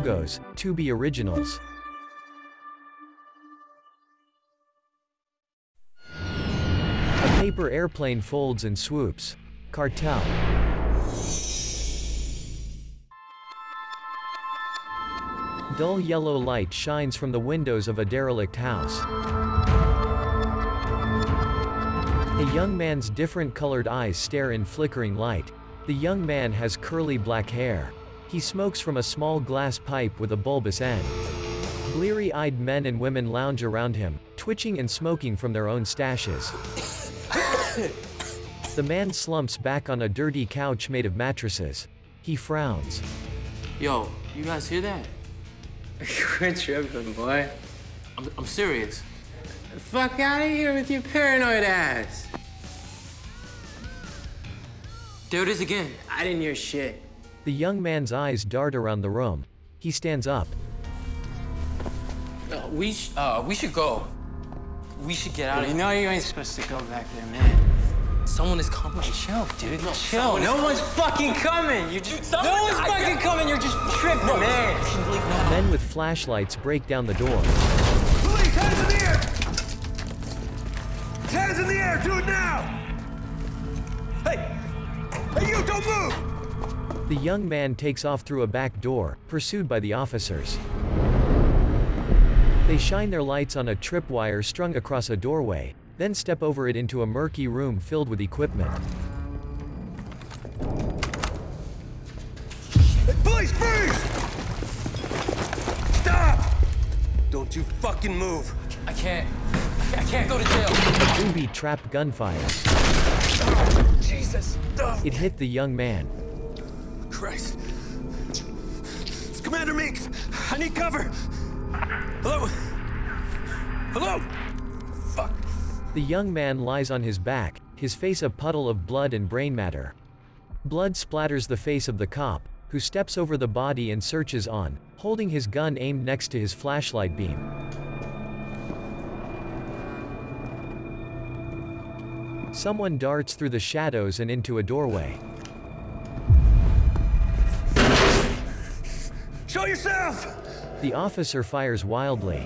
Pogos, Tubi Originals. A paper airplane folds and swoops. Cartel. Dull yellow light shines from the windows of a derelict house. A young man's different colored eyes stare in flickering light. The young man has curly black hair. He smokes from a small glass pipe with a bulbous end. Bleary-eyed men and women lounge around him, twitching and smoking from their own stashes. The man slumps back on a dirty couch made of mattresses. He frowns. Yo, you guys hear that? Quit tripping, boy. I'm serious. Fuck out of here with your paranoid ass. There it is again. I didn't hear shit. The young man's eyes dart around the room. He stands up. We should go. We should get out of You here. know you ain't supposed to go back there, man. Someone is coming. Chill, dude. No, Chill. No one's fucking coming. You just. No one's fucking coming. You're just tripping, man. Men with flashlights break down the door. Police, hands in the air! Hands in the air, do it now! Hey! Hey, you, don't move! The young man takes off through a back door, pursued by the officers. They shine their lights on a tripwire strung across a doorway, then step over it into a murky room filled with equipment. Hey, police, freeze! Stop! Don't you fucking move! I can't go to jail. A booby trap gunfire. Jesus! Oh, It hit the young man. Christ! It's Commander Meeks! I need cover! Hello? Hello? Fuck. The young man lies on his back, his face a puddle of blood and brain matter. Blood splatters the face of the cop, who steps over the body and searches on, holding his gun aimed next to his flashlight beam. Someone darts through the shadows and into a doorway. Show yourself! The officer fires wildly.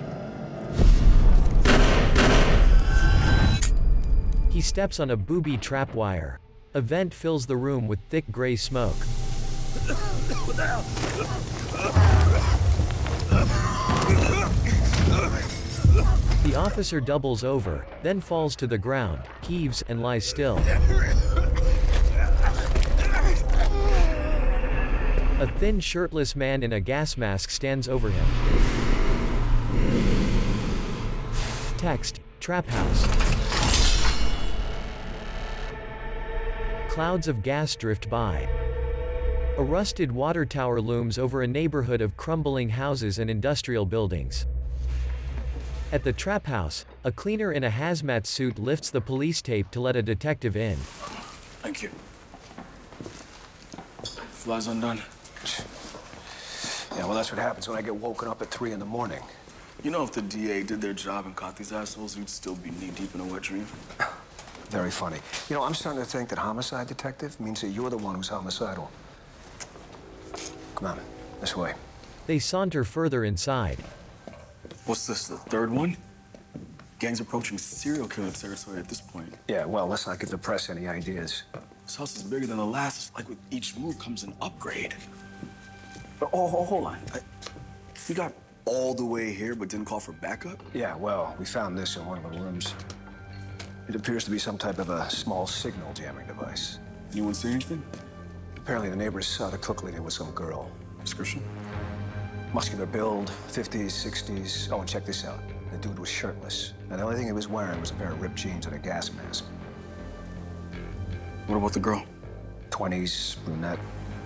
He steps on a booby trap wire. A vent fills the room with thick gray smoke. What the hell? The officer doubles over, then falls to the ground, heaves, and lies still. A thin shirtless man in a gas mask stands over him. Text, Trap House. Clouds of gas drift by. A rusted water tower looms over a neighborhood of crumbling houses and industrial buildings. At the trap house, a cleaner in a hazmat suit lifts the police tape to let a detective in. Thank you. Fly's undone. Yeah, well, that's what happens when I get woken up at 3 in the morning. You know, if the DA did their job and caught these assholes, we'd still be knee-deep in a wet dream. Very funny. You know, I'm starting to think that homicide detective means that you're the one who's homicidal. Come on, this way. They saunter further inside. What's this, the third one? Gang's approaching serial killer territory at this point. Yeah, well, let's not give the press any ideas. This house is bigger than the last. It's like with each move comes an upgrade. But, hold on. We got all the way here but didn't call for backup? Yeah, well, we found this in one of the rooms. It appears to be some type of a small signal jamming device. Anyone see anything? Apparently the neighbors saw the cook leaving with some girl. Description? Muscular build, 50s, 60s. Oh, and check this out. The dude was shirtless. And the only thing he was wearing was a pair of ripped jeans and a gas mask. What about the girl? 20s, brunette.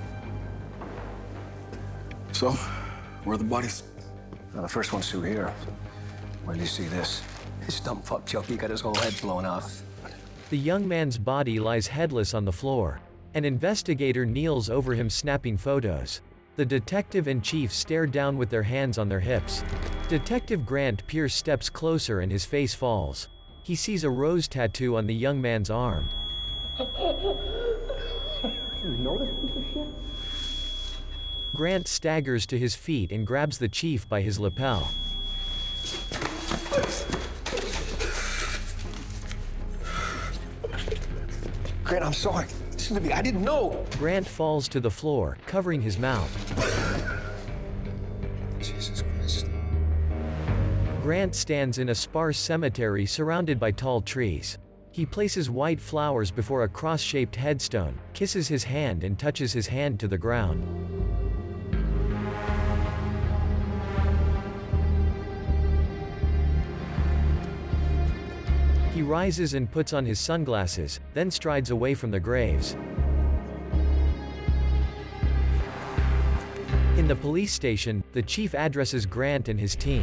So, where are the bodies? Now, the first one's through here. Where do you see this? This dumb fuck junkie got his whole head blown off. The young man's body lies headless on the floor. An investigator kneels over him snapping photos. The detective and chief stare down with their hands on their hips. Detective Grant Pierce steps closer and his face falls. He sees a rose tattoo on the young man's arm. You know this piece of shit? Grant staggers to his feet and grabs the chief by his lapel. Grant, I'm sorry. Listen to me, I didn't know. Grant falls to the floor, covering his mouth. Jesus Christ. Grant stands in a sparse cemetery surrounded by tall trees. He places white flowers before a cross-shaped headstone, kisses his hand and touches his hand to the ground. He rises and puts on his sunglasses, then strides away from the graves. In the police station, the chief addresses Grant and his team.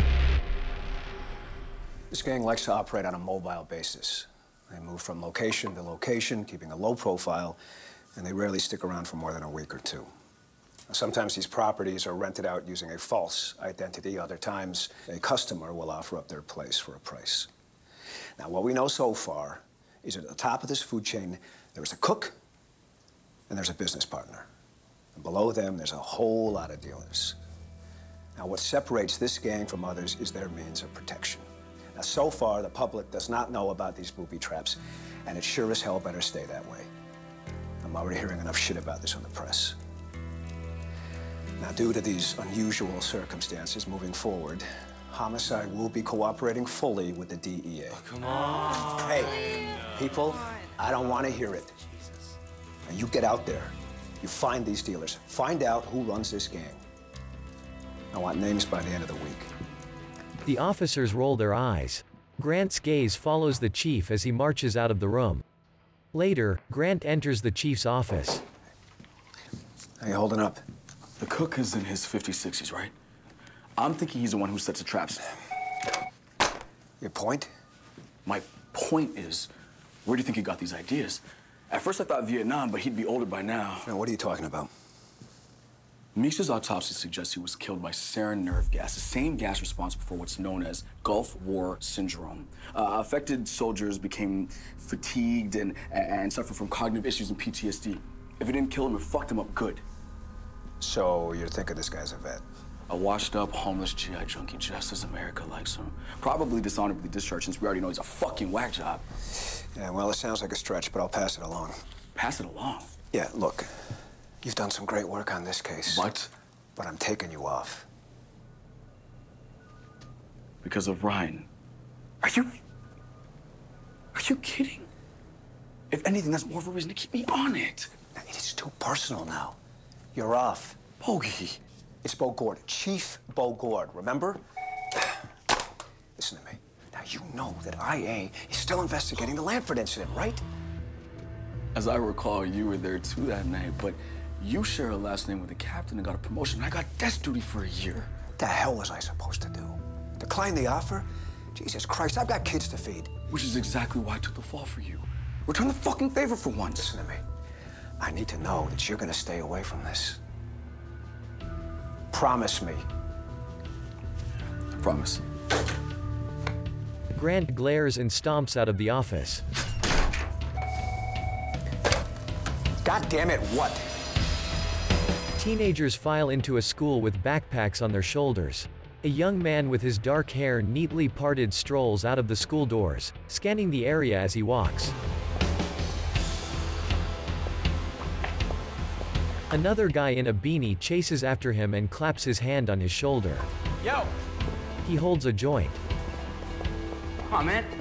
This gang likes to operate on a mobile basis. They move from location to location, keeping a low profile, and they rarely stick around for more than a week or two. Sometimes these properties are rented out using a false identity. Other times, a customer will offer up their place for a price. Now, what we know so far is at the top of this food chain, there's a cook and there's a business partner. And below them, there's a whole lot of dealers. Now, what separates this gang from others is their means of protection. Now, so far, the public does not know about these booby traps, and it sure as hell better stay that way. I'm already hearing enough shit about this on the press. Now, due to these unusual circumstances moving forward, Homicide will be cooperating fully with the DEA. Oh, come on. Hey, people, I don't want to hear it. Now, you get out there. You find these dealers. Find out who runs this gang. I want names by the end of the week. The officers roll their eyes. Grant's gaze follows the chief as he marches out of the room. Later, Grant enters the chief's office. How you holding up? The cook is in his 50s, 60s, right? I'm thinking he's the one who sets the traps. Your point? My point is, where do you think he got these ideas? At first I thought Vietnam, but he'd be older by now. Now, what are you talking about? Meeks's autopsy suggests he was killed by sarin nerve gas, the same gas responsible for what's known as Gulf War Syndrome. Affected soldiers became fatigued and suffered from cognitive issues and PTSD. If it didn't kill him, it fucked him up good. So you're thinking this guy's a vet? A washed-up, homeless GI junkie, just as America likes him. Probably dishonorably discharged, since we already know he's a fucking whack job. Yeah, well, it sounds like a stretch, but I'll pass it along. Pass it along. Yeah, look, you've done some great work on this case. What? But I'm taking you off. Because of Ryan. Are you kidding? If anything, that's more of a reason to keep me on it. It is too personal now. You're off. Bogey. It's Bogord, Chief Bogord, remember? Listen to me. Now, you know that IA is still investigating the Lanford incident, right? As I recall, you were there too that night, but you share a last name with the captain and got a promotion. I got desk duty for a year. What the hell was I supposed to do? Decline the offer? Jesus Christ, I've got kids to feed. Which is exactly why I took the fall for you. Return the fucking favor for once. Listen to me. I need to know that you're gonna stay away from this. Promise me. I promise. Grant glares and stomps out of the office. God damn it, what? Teenagers file into a school with backpacks on their shoulders. A young man with his dark hair neatly parted strolls out of the school doors, scanning the area as he walks. Another guy in a beanie chases after him and claps his hand on his shoulder. Yo! He holds a joint. Come on, man.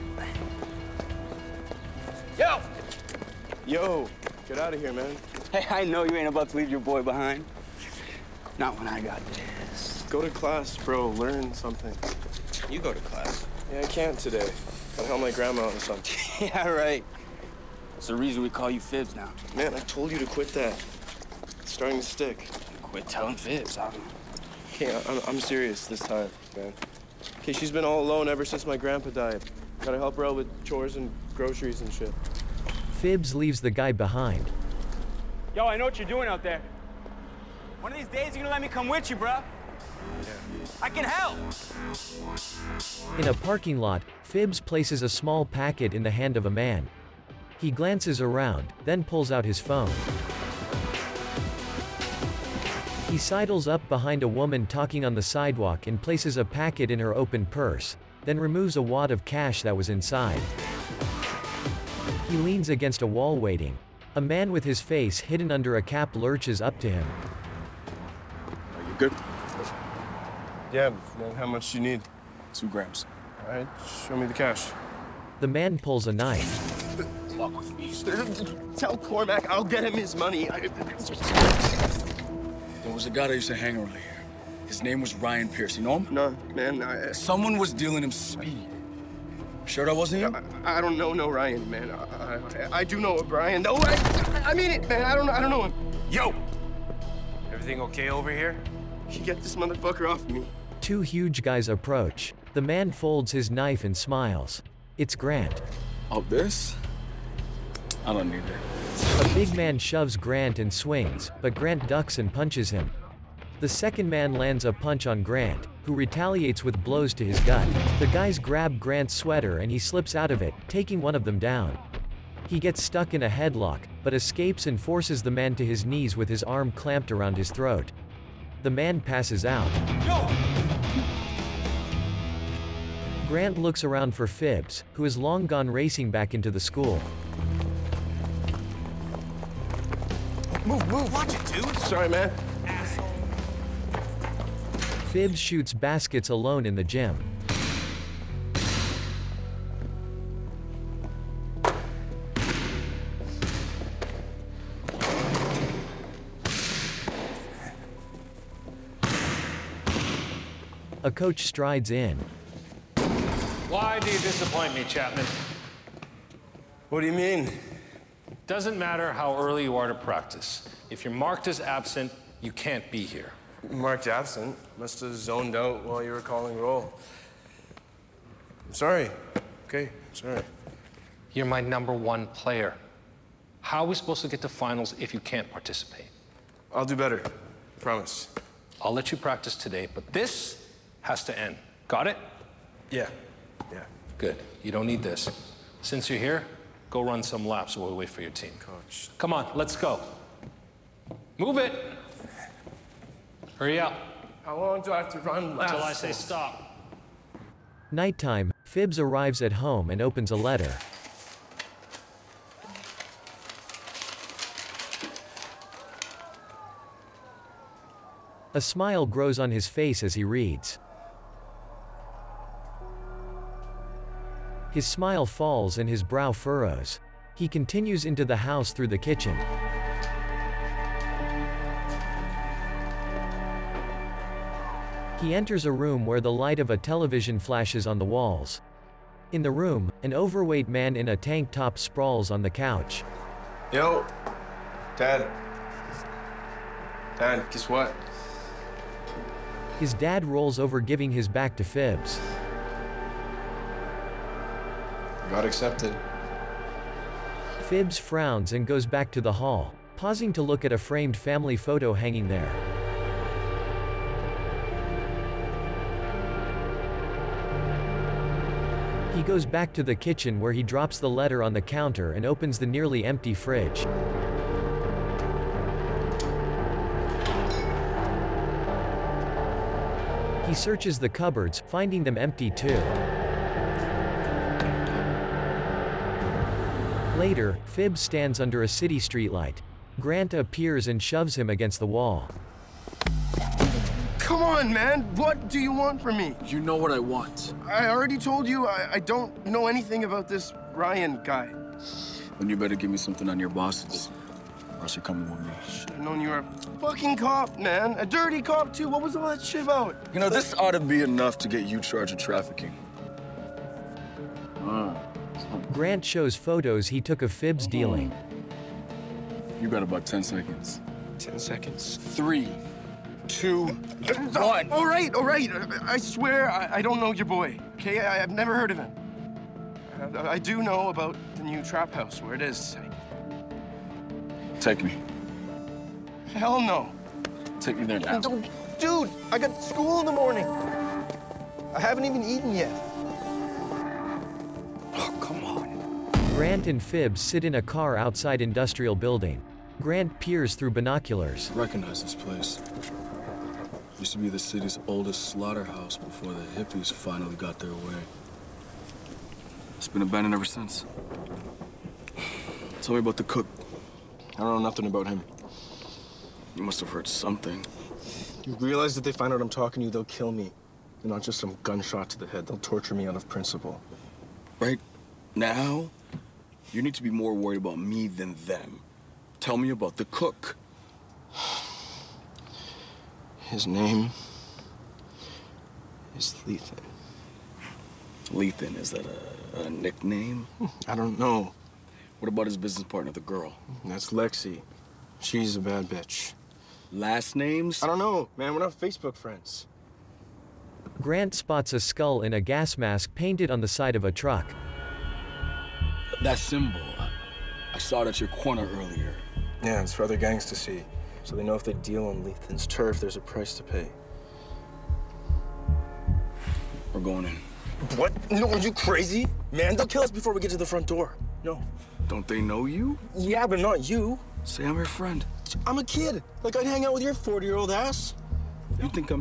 Yo! Yo, get out of here, man. Hey, I know you ain't about to leave your boy behind. Not when I got this. Go to class, bro. Learn something. You go to class. Yeah, I can't today. I'll help my grandma or something. Yeah, right. It's the reason we call you Fibs now. Man, I told you to quit that. It's starting to stick. Quit telling Fibs. Okay, I'm serious this time, man. Okay, she's been all alone ever since my grandpa died. Gotta help her out with chores and groceries and shit. Fibs leaves the guy behind. Yo, I know what you're doing out there. One of these days, you're gonna let me come with you, bruh. I can help. In a parking lot, Fibs places a small packet in the hand of a man. He glances around, then pulls out his phone. He sidles up behind a woman talking on the sidewalk and places a packet in her open purse, then removes a wad of cash that was inside. He leans against a wall waiting. A man with his face hidden under a cap lurches up to him. Are you good? Yeah, man, how much do you need? 2 grams. All right, show me the cash. The man pulls a knife. Walk with me. Tell Cormac I'll get him his money. There was a guy that used to hang around here. His name was Ryan Pierce. You know him? No, man, Someone was dealing him speed. Sure that wasn't you? I don't know no Ryan, man. I do know a Brian. No, I mean it, man. I don't know him. Yo! Everything okay over here? You get this motherfucker off me. 2 huge guys approach. The man folds his knife and smiles. It's Grant. Oh, this? I don't need it. A big man shoves Grant and swings, but Grant ducks and punches him. The second man lands a punch on Grant, who retaliates with blows to his gut. The guys grab Grant's sweater and he slips out of it, taking one of them down. He gets stuck in a headlock, but escapes and forces the man to his knees with his arm clamped around his throat. The man passes out. Grant looks around for Phibbs, who has long gone racing back into the school. Move, watch it, dude. Sorry, man. Phibbs shoots baskets alone in the gym. A coach strides in. Why do you disappoint me, Chapman? What do you mean? Doesn't matter how early you are to practice. If you're marked as absent, you can't be here. Marked absent. Must have zoned out while you were calling roll. I'm sorry. Okay, sorry. You're my #1 player. How are we supposed to get to finals if you can't participate? I'll do better. Promise. I'll let you practice today, but this has to end. Got it? Yeah. Good. You don't need this. Since you're here, go run some laps while we wait for your team. Coach. Come on, let's go. Move it. Hurry up. How long do I have to run laps? Until I say stop. Nighttime, Phibbs arrives at home and opens a letter. A smile grows on his face as he reads. His smile falls and his brow furrows. He continues into the house through the kitchen. He enters a room where the light of a television flashes on the walls. In the room, an overweight man in a tank top sprawls on the couch. Yo. Dad, guess what? His dad rolls over, giving his back to Phibbs. Got accepted. Phibbs frowns and goes back to the hall, pausing to look at a framed family photo hanging there. He goes back to the kitchen where he drops the letter on the counter and opens the nearly empty fridge. He searches the cupboards, finding them empty too. Later, Phibbs stands under a city streetlight. Grant appears and shoves him against the wall. Come on, man. What do you want from me? You know what I want. I already told you I don't know anything about this Ryan guy. Then you better give me something on your bosses, or else you're coming with me. Should've known you were a fucking cop, man. A dirty cop, too. What was all that shit about? You know, this ought to be enough to get you charged with trafficking. Grant shows photos he took of Phibbs dealing. You got about 10 seconds. 10 seconds. 3, 2, 1. All right. I swear I don't know your boy, okay? I've never heard of him. I do know about the new trap house, where it is. Take me. Hell no. Take me there now. Dude, I got school in the morning. I haven't even eaten yet. Oh, come on. Grant and Phibbs sit in a car outside industrial building. Grant peers through binoculars. I recognize this place. Used to be the city's oldest slaughterhouse before the hippies finally got their way. It's been abandoned ever since. Tell me about the cook. I don't know nothing about him. You must have heard something. You realize that they find out I'm talking to you, they'll kill me. And not just some gunshot to the head. They'll torture me out of principle. Right now, you need to be more worried about me than them. Tell me about the cook. His name is Lethan. Lethan, is that a nickname? I don't know. What about his business partner, the girl? That's Lexi. She's a bad bitch. Last names? I don't know, man. We're not Facebook friends. Grant spots a skull in a gas mask painted on the side of a truck. That symbol. I saw it at your corner earlier. Yeah, it's for other gangs to see. So they know if they deal on Lethan's turf, there's a price to pay. We're going in. What? No, are you crazy? Man, they'll kill us before we get to the front door. No. Don't they know you? Yeah, but not you. Say I'm your friend. I'm a kid. Like, I'd hang out with your 40-year-old ass. You think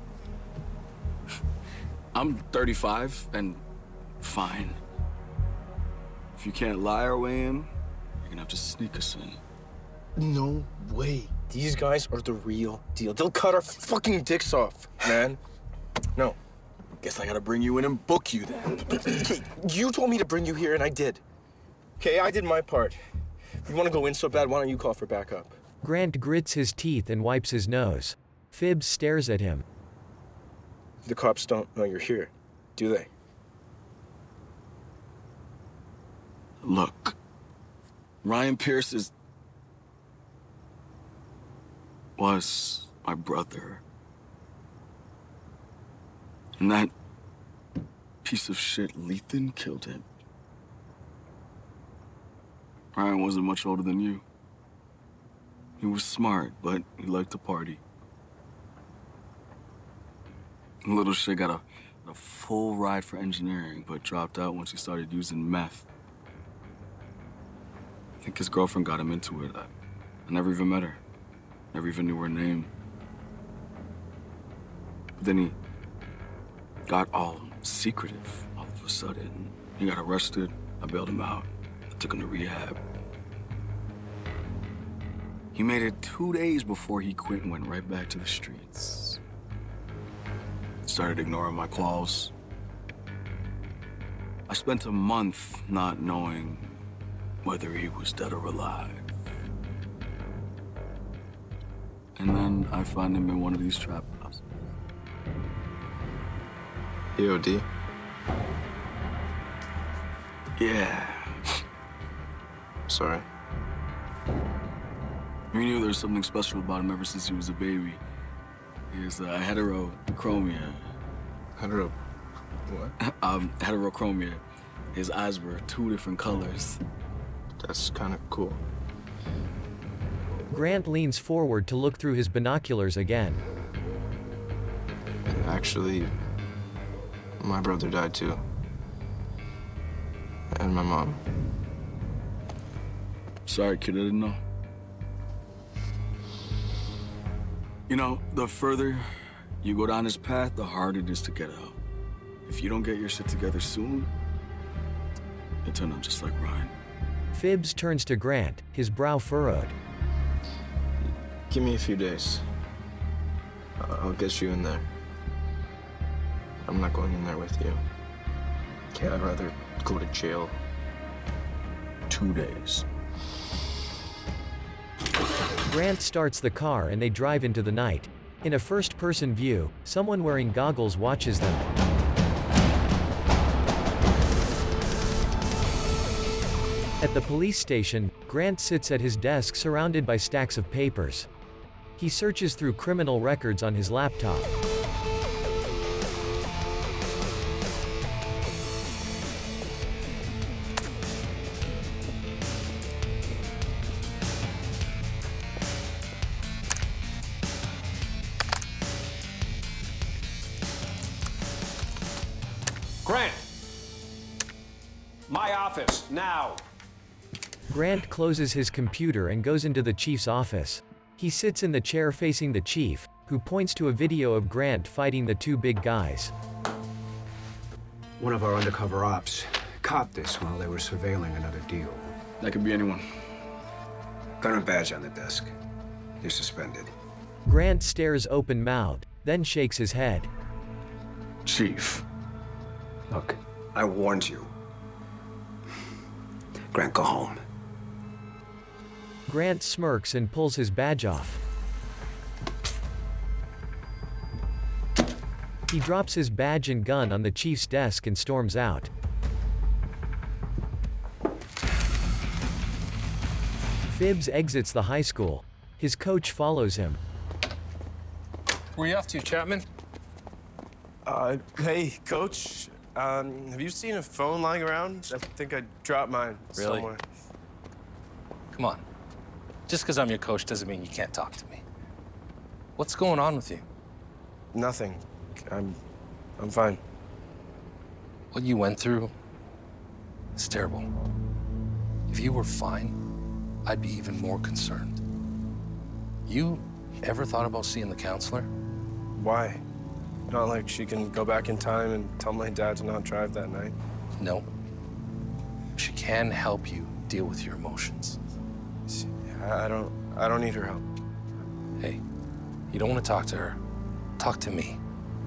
I'm 35 and fine. If you can't lie our way in, you're gonna have to sneak us in. No way. These guys are the real deal. They'll cut our fucking dicks off, man. No. Guess I gotta bring you in and book you then. Okay, you told me to bring you here, and I did. Okay, I did my part. If you want to go in so bad, why don't you call for backup? Grant grits his teeth and wipes his nose. Phibbs stares at him. The cops don't know you're here, do they? Look, Ryan Pierce was my brother. And that piece of shit Lethan killed him. Ryan wasn't much older than you. He was smart, but he liked to party. Little shit got a full ride for engineering, but dropped out once he started using meth. I think his girlfriend got him into it. I never even met her. Never even knew her name. But then he got all secretive all of a sudden. He got arrested. I bailed him out. I took him to rehab. He made it 2 days before he quit and went right back to the streets. Started ignoring my calls. I spent a month not knowing whether he was dead or alive. And then I find him in one of these trap houses. EOD? Yeah. Sorry. We knew there was something special about him ever since he was a baby. He is heterochromia. Hetero... what? Heterochromia. His eyes were 2 different colors. That's kind of cool. Grant leans forward to look through his binoculars again. Actually, my brother died too. And my mom. Sorry, kid, I didn't know. You know, the further you go down this path, the harder it is to get out. If you don't get your shit together soon, you'll turn out just like Ryan. Phibbs turns to Grant, his brow furrowed. Give me a few days. I'll get you in there. I'm not going in there with you. Okay, I'd rather go to jail. 2 days. Grant starts the car and they drive into the night. In a first-person view, someone wearing goggles watches them. At the police station, Grant sits at his desk surrounded by stacks of papers. He searches through criminal records on his laptop. Grant! My office, now! Grant closes his computer and goes into the chief's office. He sits in the chair facing the chief, who points to a video of Grant fighting the two big guys. One of our undercover ops caught this while they were surveilling another deal. That could be anyone. Gun and badge on the desk. You're suspended. Grant stares open-mouthed, then shakes his head. Chief. Look, I warned you. Grant, go home. Grant smirks and pulls his badge off. He drops his badge and gun on the chief's desk and storms out. Phibbs exits the high school. His coach follows him. Where are you off to, Chapman? Hey, Coach. Have you seen a phone lying around? I think I dropped mine somewhere. Come on. Just because I'm your coach doesn't mean you can't talk to me. What's going on with you? Nothing. I'm fine. What you went through is terrible. If you were fine, I'd be even more concerned. You ever thought about seeing the counselor? Why? Not like she can go back in time and tell my dad to not drive that night. No. She can help you deal with your emotions. I don't need her help. Hey, you don't want to talk to her. Talk to me.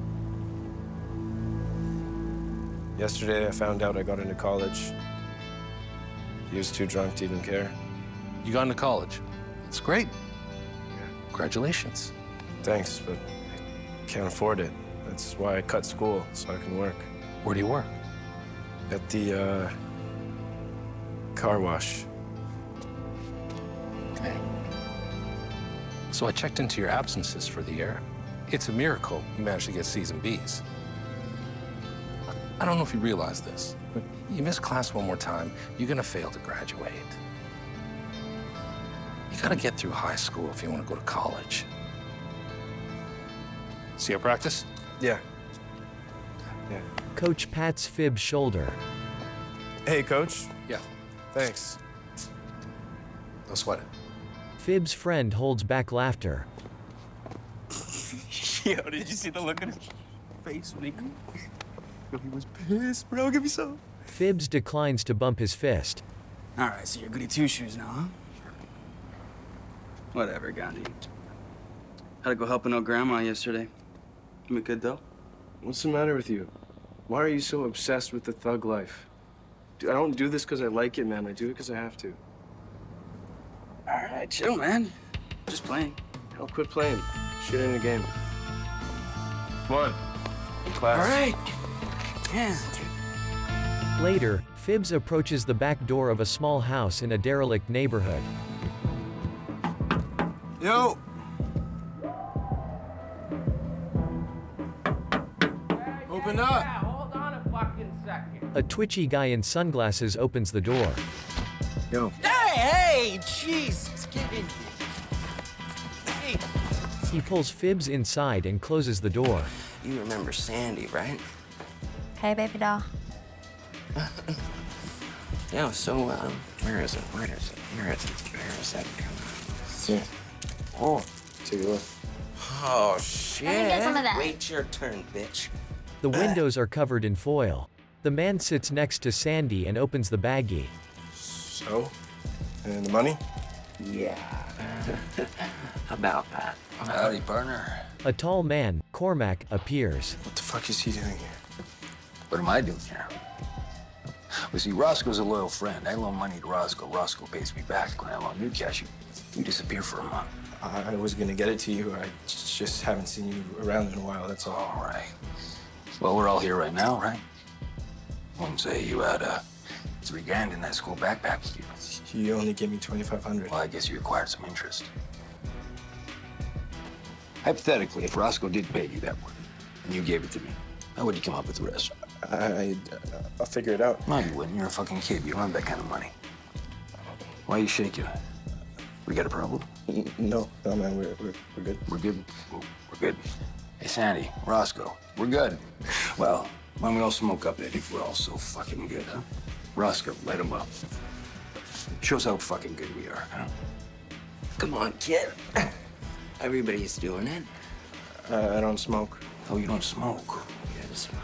Yesterday, I found out I got into college. He was too drunk to even care. You got into college. That's great. Congratulations. Thanks, but I can't afford it. That's why I cut school, so I can work. Where do you work? At the, car wash. Okay. So I checked into your absences for the year. It's a miracle you managed to get C's and B's. I don't know if you realize this, but you miss class one more time, you're gonna fail to graduate. You gotta get through high school if you want to go to college. See our practice? Yeah. Coach pats Phibbs' shoulder. Hey, Coach. Yeah. Thanks. Don't sweat it. Phibbs' friend holds back laughter. Yo, did you see the look on his face when he was pissed, bro? Give me some. Phibbs declines to bump his fist. All right, so you're goody two-shoes now, huh? Whatever, Gandhi. Had to go help an old grandma yesterday. Give me good, though? What's the matter with you? Why are you so obsessed with the thug life? Dude, I don't do this because I like it, man. I do it because I have to. All right, chill, man. Just playing. Hell, quit playing. Shit ain't a game. Come on. In class. All right. Yeah. Later, Phibbs approaches the back door of a small house in a derelict neighborhood. Yo! Open up! Hold on a fucking second. A twitchy guy in sunglasses opens the door. Yo. Hey, Jesus, get in here. Hey. He pulls Phibbs inside and closes the door. You remember Sandy, right? Hey, baby doll. Yeah, so, where is it? Where is it? Where is it? Where is it? Come on. Shit. Oh. Take a look. Oh, shit. Let me get some of that. Wait your turn, bitch. The windows are covered in foil. The man sits next to Sandy and opens the baggie. So? And the money? Yeah. About that. Howdy, partner. A tall man, Cormac, appears. What the fuck is he doing here? What am I doing here? Well, see, Roscoe's a loyal friend. I loan money to Roscoe. Roscoe pays me back. When I loan you cash, you disappear for a month. I was gonna get it to you. I just haven't seen you around in a while, that's all. All right. Well, we're all here right now, right? Won't say you had $3 grand in that school backpack with you. You only gave me $2,500. Well, I guess you acquired some interest. Hypothetically, if Roscoe did pay you that money and you gave it to me, how would you come up with the rest? I'll figure it out. No, you wouldn't. You're a fucking kid. You don't have that kind of money. Why are you shaking? We got a problem? No, man, we're good. We're good? We're good. Hey, Sandy, Roscoe, we're good. Well, why don't we all smoke up, Eddie, if we're all so fucking good, huh? Roscoe, light him up. Shows how fucking good we are, huh? Come on, kid. Everybody's doing it. I don't smoke. Oh, you don't smoke? You gotta smoke.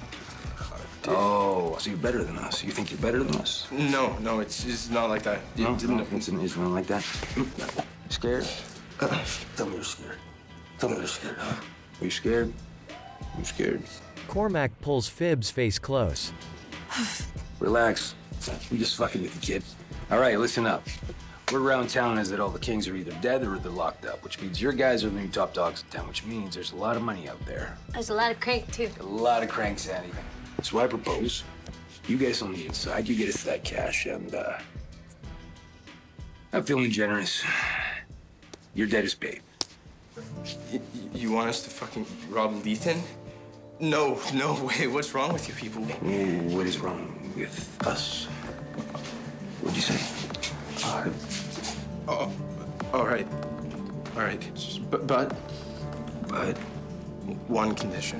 Oh, so you're better than us. You think you're better than us? No, it's not like that. No, it's not like that. Scared? Tell me you're scared. Tell me you're scared, huh? Are you scared? I'm scared. Cormac pulls Phibbs' face close. Relax. We just fucking with the kid. All right, listen up. Word around town is that all the kings are either dead or they're locked up, which means your guys are the new top dogs in town, which means there's a lot of money out there. There's a lot of crank, too. A lot of cranks, Annie. So I propose, you get us on the inside, you get us that cash, and, I'm feeling generous. Your debt is paid. You want us to fucking rob Lethan? No way. What's wrong with you people? What is wrong with us? What'd you say? All right. But one condition.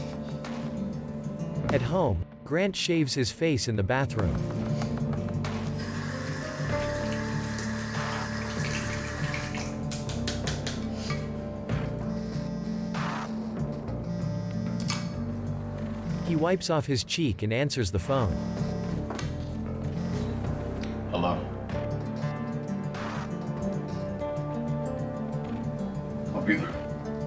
At home, Grant shaves his face in the bathroom. He wipes off his cheek and answers the phone. Hello. I'll be there.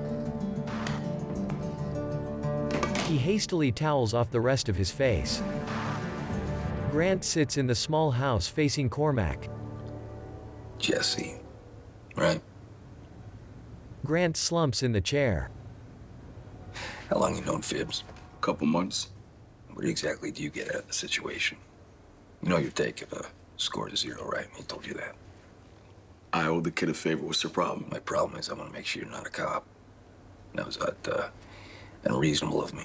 He hastily towels off the rest of his face. Grant sits in the small house facing Cormac. Jesse, right? Grant slumps in the chair. How long you known Phibbs? A couple months. What exactly do you get out of the situation? You know your take if a score is 0, right? He told you that. I owe the kid a favor. What's your problem? My problem is I want to make sure you're not a cop. Now, is that, unreasonable of me?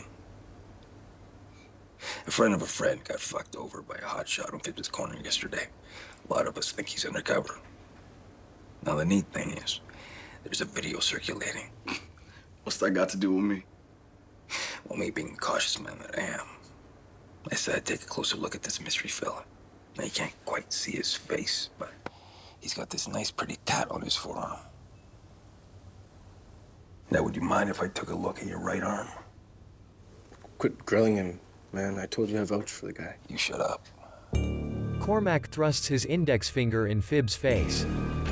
A friend of a friend got fucked over by a hotshot on Phibbs' corner yesterday. A lot of us think he's undercover. Now, the neat thing is, there's a video circulating. What's that got to do with me? Well, me being the cautious man that I am, I said I'd take a closer look at this mystery fella. Now, you can't quite see his face, but he's got this nice, pretty tat on his forearm. Now, would you mind if I took a look at your right arm? Quit grilling him, man. I told you I vouched for the guy. You shut up. Cormac thrusts his index finger in Phibbs' face.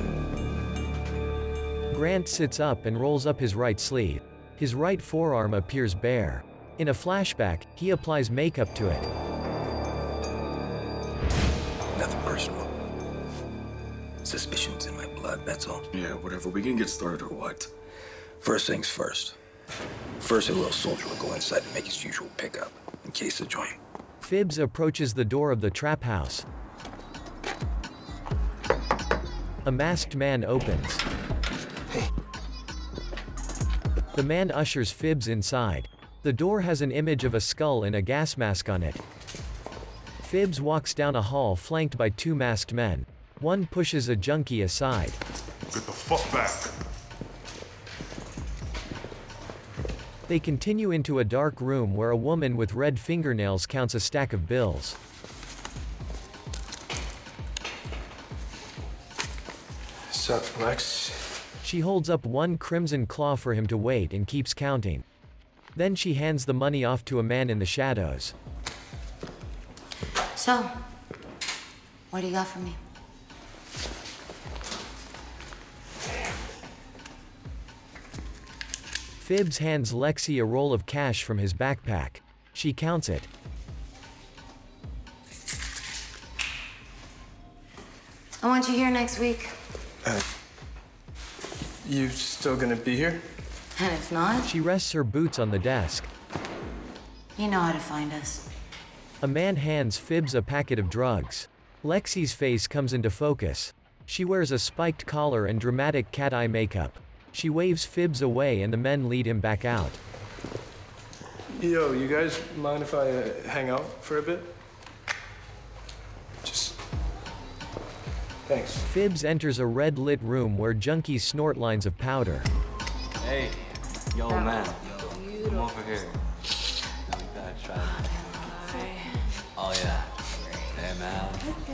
Grant sits up and rolls up his right sleeve. His right forearm appears bare. In a flashback, he applies makeup to it. Nothing personal. Suspicions in my blood, that's all. Yeah, whatever. We can get started or what? First things first. First, a little soldier will go inside and make his usual pickup, in case the joint. Phibbs approaches the door of the trap house. A masked man opens. Hey. The man ushers Phibbs inside. The door has an image of a skull and a gas mask on it. Phibbs walks down a hall flanked by 2 masked men. One pushes a junkie aside. Get the fuck back. They continue into a dark room where a woman with red fingernails counts a stack of bills. Sup, Lex? She holds up one crimson claw for him to wait and keeps counting. Then she hands the money off to a man in the shadows. So, what do you got for me? Phibbs hands Lexi a roll of cash from his backpack. She counts it. I want you here next week. You still gonna be here? And if not, She rests her boots on the desk. you know how to find us. A man hands Phibbs a packet of drugs. Lexi's face comes into focus. She wears a spiked collar and dramatic cat-eye makeup. She waves Phibbs away and the men lead him back out. Yo, you guys mind if I hang out for a bit? Just... Thanks. Phibbs enters a red-lit room where junkies snort lines of powder. Hey, yo, man. Come over here. Oh, yeah. Hey, man.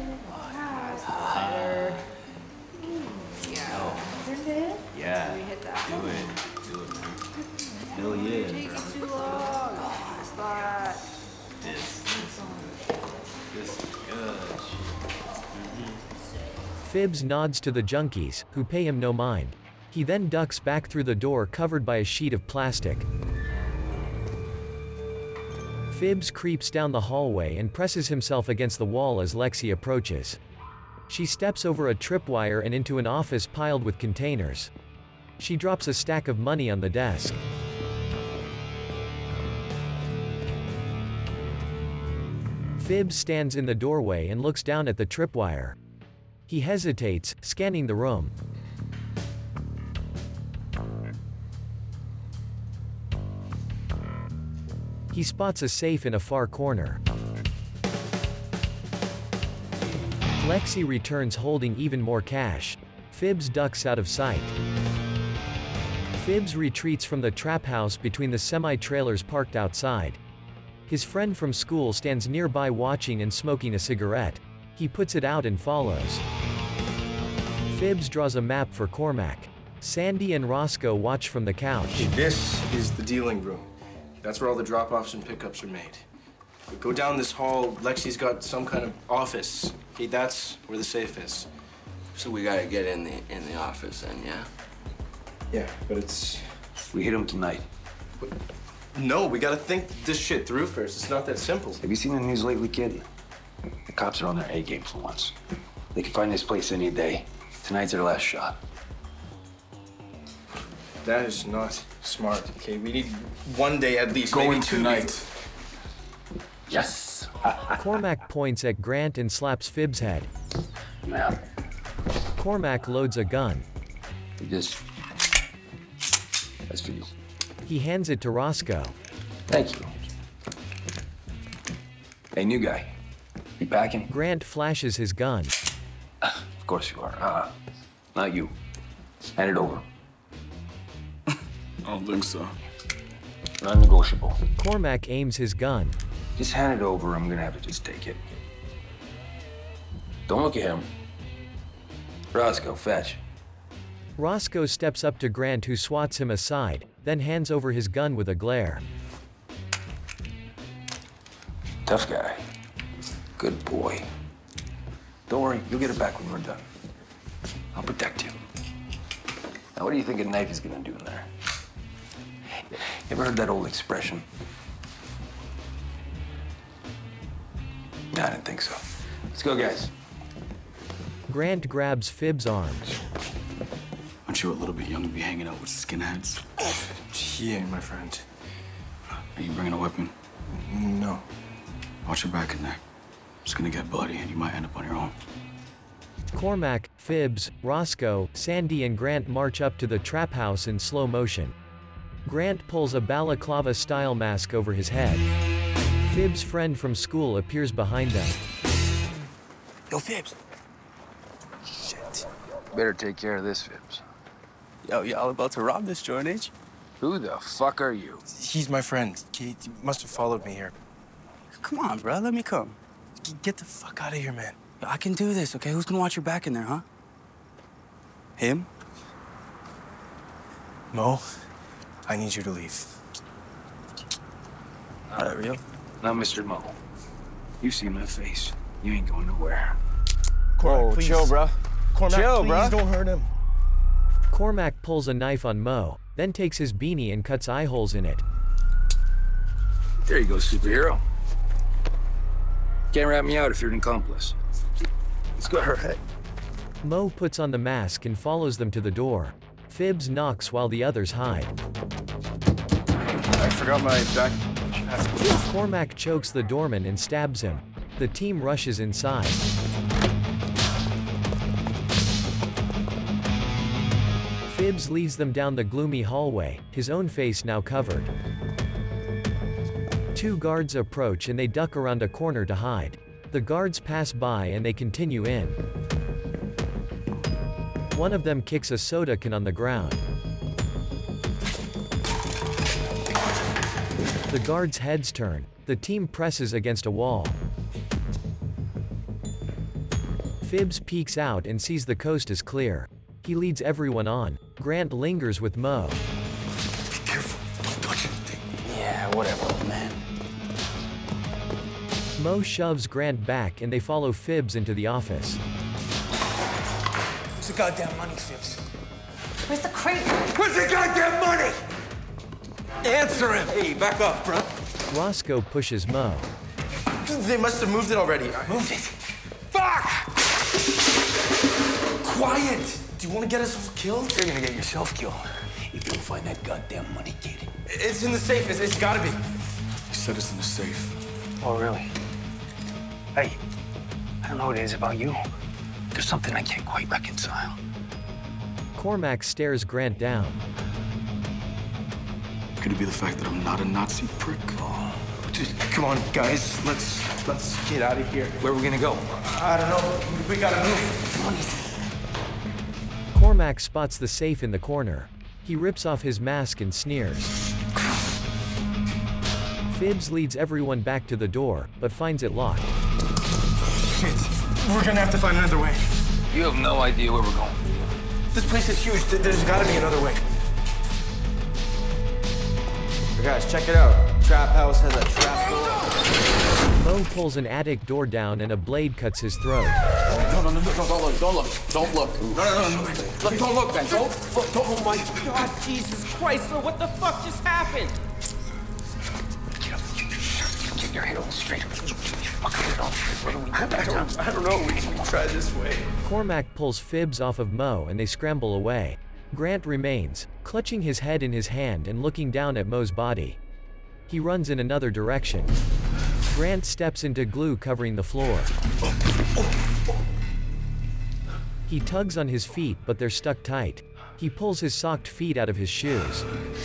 Yeah. Do it. Do it, man. Hell yeah. Too long. Stop. This is good. Phibbs nods to the junkies, who pay him no mind. He then ducks back through the door covered by a sheet of plastic. Phibbs creeps down the hallway and presses himself against the wall as Lexi approaches. She steps over a tripwire and into an office piled with containers. She drops a stack of money on the desk. Phibbs stands in the doorway and looks down at the tripwire. He hesitates, scanning the room. He spots a safe in a far corner. Lexi returns holding even more cash. Phibbs ducks out of sight. Phibbs retreats from the trap house between the semi-trailers parked outside. His friend from school stands nearby watching and smoking a cigarette. He puts it out and follows. Phibbs draws a map for Cormac. Sandy and Roscoe watch from the couch. This is the dealing room. That's where all the drop-offs and pickups are made. We go down this hall, Lexi's got some kind of office. Okay, that's where the safe is. So we gotta get in the office then, yeah? Yeah, but it's... We hit him tonight. No, we gotta think this shit through first. It's not that simple. Have you seen the news lately, kid? The cops are on their A-game for once. They can find this place any day. Tonight's their last shot. That is not smart, okay? We need one day at least. Going maybe 2 tonight. days. Yes. Cormac points at Grant and slaps Phibbs' head. Man. Cormac loads a gun. That's for you. He hands it to Roscoe. Thank you. Hey, new guy. You packing? Grant flashes his gun. Of course you are. Not you. Hand it over. I don't think so. Non-negotiable. Cormac aims his gun. Just hand it over. I'm gonna have to just take it. Don't look at him. Roscoe, fetch. Roscoe steps up to Grant, who swats him aside, then hands over his gun with a glare. Tough guy. Good boy. Don't worry, you'll get it back when we're done. I'll protect you. Now, what do you think a knife is gonna do in there? You ever heard that old expression? Nah, I didn't think so. Let's go, guys. Grant grabs Phibbs' arms. Aren't you a little bit young to be hanging out with skinheads? He ain't my friend. Are you bringing a weapon? No. Watch your back in there. It's gonna get bloody and you might end up on your own. Cormac, Phibbs, Roscoe, Sandy and Grant march up to the trap house in slow motion. Grant pulls a balaclava-style mask over his head. Phibbs' friend from school appears behind them. Yo, Phibbs. Shit. Better take care of this, Phibbs. Yo, y'all about to rob this joint, ain't you? Who the fuck are you? He's my friend. He must have followed me here. Come on, bro. Let me come. Get the fuck out of here, man. Yo, I can do this, okay? Who's gonna watch your back in there, huh? Him? Mo, I need you to leave. All right, Rio. Now, Mr. Mo, you see my face. You ain't going nowhere. Cormac, please. Chill, bro. Cormac, Chill, please bro. don't hurt him. Cormac pulls a knife on Mo, then takes his beanie and cuts eye holes in it. There you go, superhero. Can't rat me out if you're an accomplice. Let's go. Perfect. Mo puts on the mask and follows them to the door. Phibbs knocks while the others hide. I forgot my back. Cormac chokes the doorman and stabs him. The team rushes inside. Phibbs leads them down the gloomy hallway, his own face now covered. Two guards approach and they duck around a corner to hide. The guards pass by and they continue in. One of them kicks a soda can on the ground. The guards' heads turn. The team presses against a wall. Phibbs peeks out and sees the coast is clear. He leads everyone on. Grant lingers with Mo. Be careful. Don't touch anything. Yeah, whatever, man. Mo shoves Grant back and they follow Phibbs into the office. Where's the goddamn money, Phibbs? Where's the crate? Where's the goddamn money? Answer him! Hey, back up, bro. Roscoe pushes Mo. They must have moved it already. Moved it. Fuck! Quiet! Do you want to get us all killed? You're gonna get yourself killed if you don't find that goddamn money, kid. It's in the safe. It's gotta be. He said it's in the safe. Oh, really? Hey, I don't know what it is about you. There's something I can't quite reconcile. Cormac stares Grant down. Could it be the fact that I'm not a Nazi prick? Just come on, guys. Let's get out of here. Where are we gonna go? I don't know. We gotta move. Cormac spots the safe in the corner. He rips off his mask and sneers. Phibbs leads everyone back to the door, but finds it locked. Shit. We're gonna have to find another way. You have no idea where we're going. This place is huge. There's gotta be another way. Guys, check it out. Trap house has a trap door. Mo pulls an attic door down and a blade cuts his throat. No, don't look. Don't look. No. Look, don't look, guys. Don't look. Oh my God, Jesus Christ, bro, what the fuck just happened? Get up. Get your head on straight. I don't know. We can try this way. Cormac pulls Phibbs off of Mo and they scramble away. Grant remains, clutching his head in his hand and looking down at Mo's body. He runs in another direction. Grant steps into glue covering the floor. He tugs on his feet, but they're stuck tight. He pulls his socked feet out of his shoes.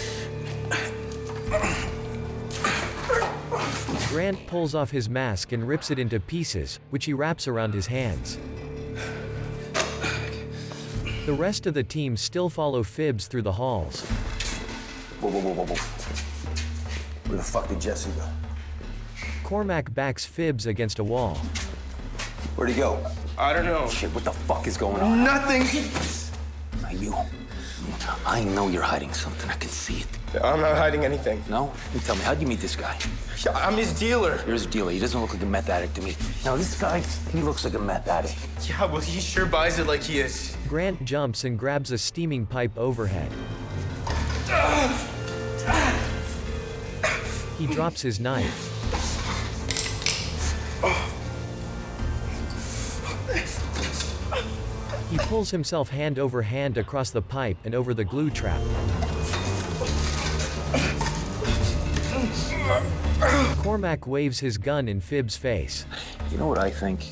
Grant pulls off his mask and rips it into pieces, which he wraps around his hands. The rest of the team still follow Phibbs through the halls. Whoa. Where the fuck did Jesse go? Cormac backs Phibbs against a wall. Where'd he go? I don't know. Shit, what the fuck is going on? Nothing. Now you. I know you're hiding something. I can see it. I'm not hiding anything. No? You tell me, how'd you meet this guy? Yeah, I'm his dealer. You're his dealer. He doesn't look like a meth addict to me. Now, this guy, he looks like a meth addict. Yeah, well, he sure buys it like he is. Grant jumps and grabs a steaming pipe overhead. He drops his knife. He pulls himself hand over hand across the pipe and over the glue trap. Cormac waves his gun in Phibbs' face. You know what I think?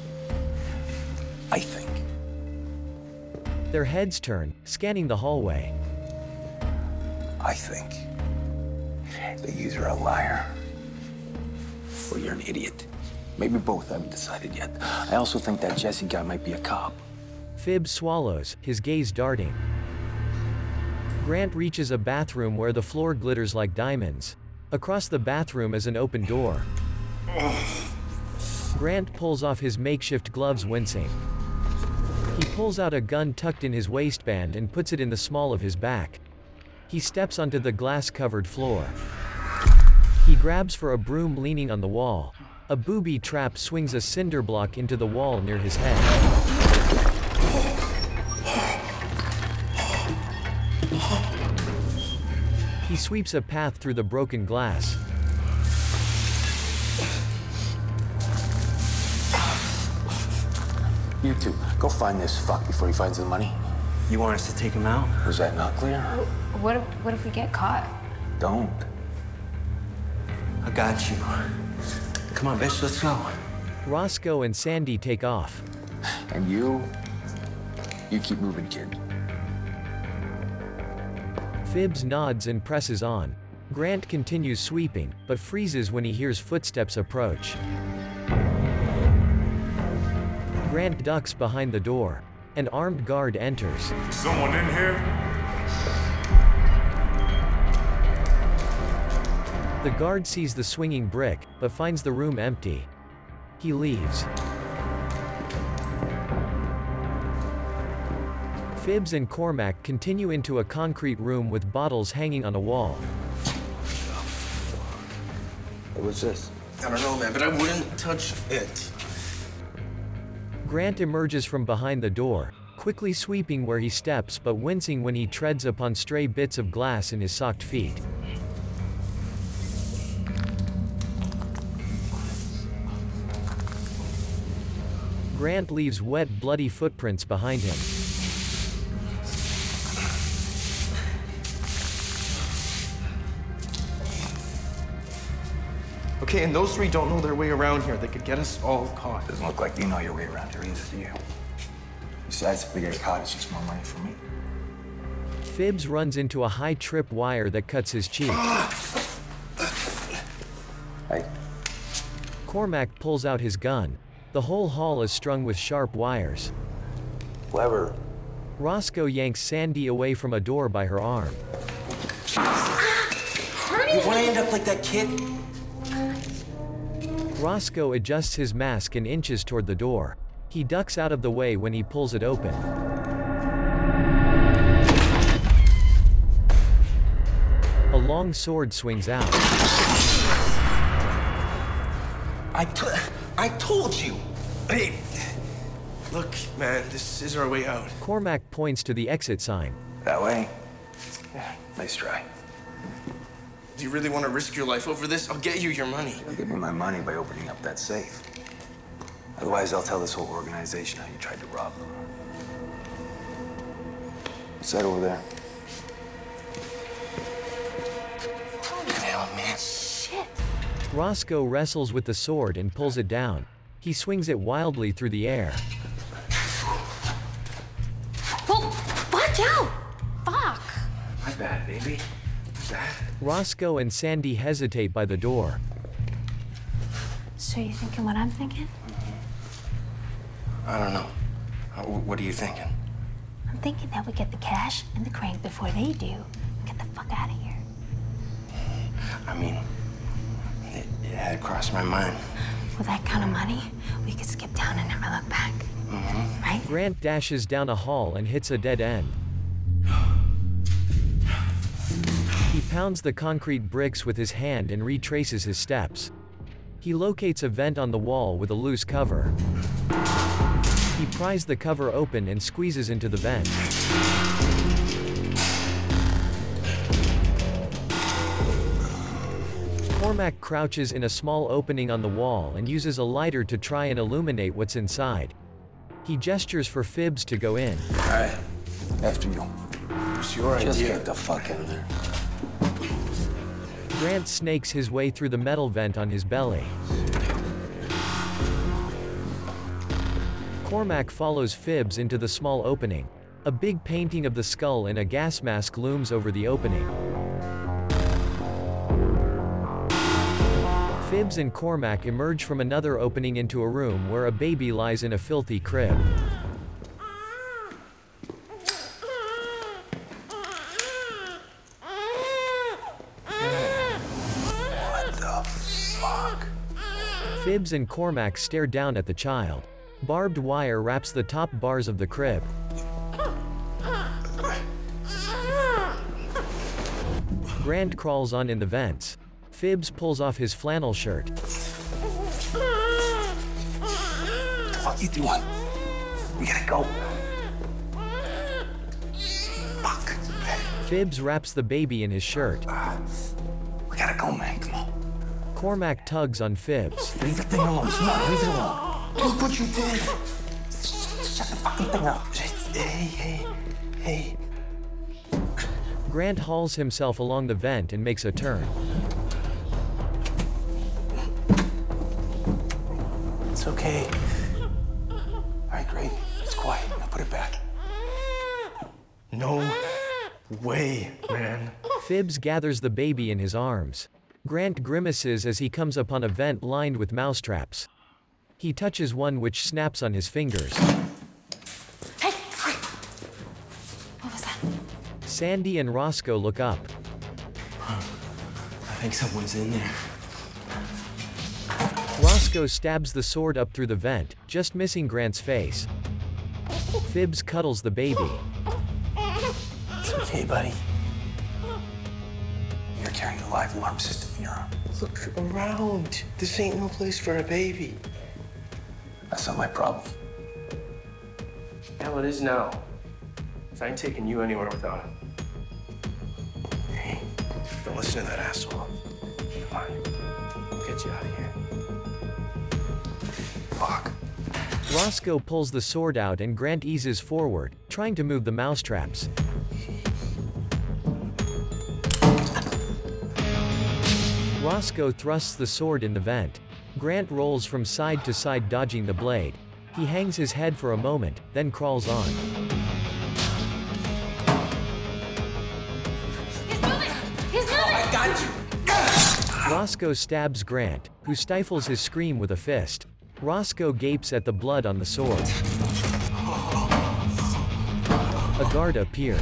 Their heads turn, scanning the hallway. I think that you're a liar. Or you're an idiot. Maybe both, I haven't decided yet. I also think that Jesse guy might be a cop. Phibbs swallows, his gaze darting. Grant reaches a bathroom where the floor glitters like diamonds. Across the bathroom is an open door. Grant pulls off his makeshift gloves, wincing. He pulls out a gun tucked in his waistband and puts it in the small of his back. He steps onto the glass-covered floor. He grabs for a broom leaning on the wall. A booby trap swings a cinder block into the wall near his head. He sweeps a path through the broken glass. You two, go find this fuck before he finds the money. You want us to take him out? Was that not clear? What if we get caught? Don't. I got you. Come on, bitch, let's go. Roscoe and Sandy take off. And you keep moving, kid. Phibbs nods and presses on. Grant continues sweeping, but freezes when he hears footsteps approach. Grant ducks behind the door. An armed guard enters. Someone in here? The guard sees the swinging brick, but finds the room empty. He leaves. Phibbs and Cormac continue into a concrete room with bottles hanging on a wall. Hey, what's this? I don't know, man, but I wouldn't touch it. Grant emerges from behind the door, quickly sweeping where he steps but wincing when he treads upon stray bits of glass in his socked feet. Grant leaves wet, bloody footprints behind him. Okay, and those three don't know their way around here. They could get us all caught. Doesn't look like you know your way around here either, do you? Besides, if they get caught, it's just more money for me. Phibbs runs into a high-trip wire that cuts his cheek. Hey. Cormac pulls out his gun. The whole hall is strung with sharp wires. Clever. Roscoe yanks Sandy away from a door by her arm. You want to end up like that kid? Roscoe adjusts his mask and inches toward the door. He ducks out of the way when he pulls it open. A long sword swings out. I told you. Hey, look, man, this is our way out. Cormac points to the exit sign. That way? Yeah, nice try. Do you really want to risk your life over this? I'll get you your money. You'll give me my money by opening up that safe. Otherwise, I'll tell this whole organization how you tried to rob them. What's that over there? Hell, man. Shit. Roscoe wrestles with the sword and pulls it down. He swings it wildly through the air. Well, watch out! Fuck. My bad, baby. Roscoe and Sandy hesitate by the door. So you thinking what I'm thinking? I don't know. What are you thinking? I'm thinking that we get the cash and the crank before they do. Get the fuck out of here. I mean, it had crossed my mind. With that kind of money, we could skip town and never look back. Right? Grant dashes down a hall and hits a dead end. He pounds the concrete bricks with his hand and retraces his steps. He locates a vent on the wall with a loose cover. He pries the cover open and squeezes into the vent. Cormac crouches in a small opening on the wall and uses a lighter to try and illuminate what's inside. He gestures for Phibbs to go in. All right, after you. It's your Just idea. get the fuck in there. Grant snakes his way through the metal vent on his belly. Cormac follows Phibbs into the small opening. A big painting of the skull in a gas mask looms over the opening. Phibbs and Cormac emerge from another opening into a room where a baby lies in a filthy crib. Phibbs and Cormac stare down at the child. Barbed wire wraps the top bars of the crib. Grant crawls on in the vents. Phibbs pulls off his flannel shirt. What you doing? We gotta go. Fuck. Phibbs wraps the baby in his shirt. We gotta go, man. Come on. Cormac tugs on Phibbs. Leave the thing alone. No, leave it alone. Look what you did. Shut the fucking thing up. Hey. Grant hauls himself along the vent and makes a turn. It's okay. All right, great. It's quiet. Now put it back. No way, man. Phibbs gathers the baby in his arms. Grant grimaces as he comes upon a vent lined with mousetraps. He touches one which snaps on his fingers. Hey! What was that? Sandy and Roscoe look up. I think someone's in there. Roscoe stabs the sword up through the vent, just missing Grant's face. Phibbs cuddles the baby. Hey, buddy. You're carrying a live alarm system in your arm. Look around. This ain't no place for a baby. That's not my problem. Hell, it is now. 'Cause I ain't taking you anywhere without it. Hey, don't listen to that asshole. Come on. We'll get you out of here. Fuck. Roscoe pulls the sword out and Grant eases forward, trying to move the mousetraps. Roscoe thrusts the sword in the vent. Grant rolls from side to side, dodging the blade. He hangs his head for a moment, then crawls on. He's moving! He's moving! I got you! Roscoe stabs Grant, who stifles his scream with a fist. Roscoe gapes at the blood on the sword. A guard appears.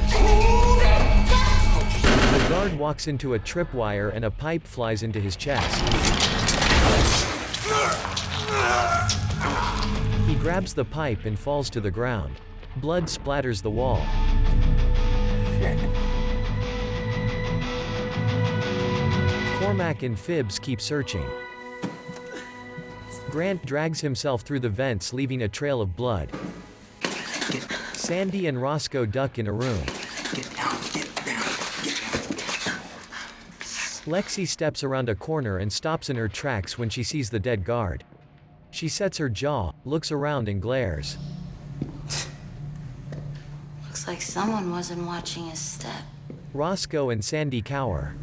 The guard walks into a tripwire and a pipe flies into his chest. He grabs the pipe and falls to the ground. Blood splatters the wall. Cormac and Phibbs keep searching. Grant drags himself through the vents, leaving a trail of blood. Sandy and Roscoe duck in a room. Lexi steps around a corner and stops in her tracks when she sees the dead guard. She sets her jaw, looks around and glares. Looks like someone wasn't watching his step. Roscoe and Sandy cower.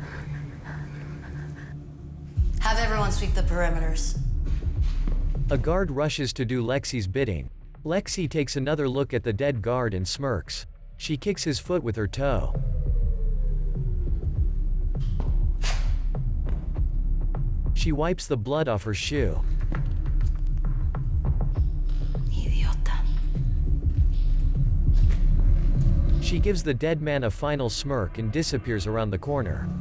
Have everyone sweep the perimeters. A guard rushes to do Lexi's bidding. Lexi takes another look at the dead guard and smirks. She kicks his foot with her toe. She wipes the blood off her shoe. Idiota. She gives the dead man a final smirk and disappears around the corner.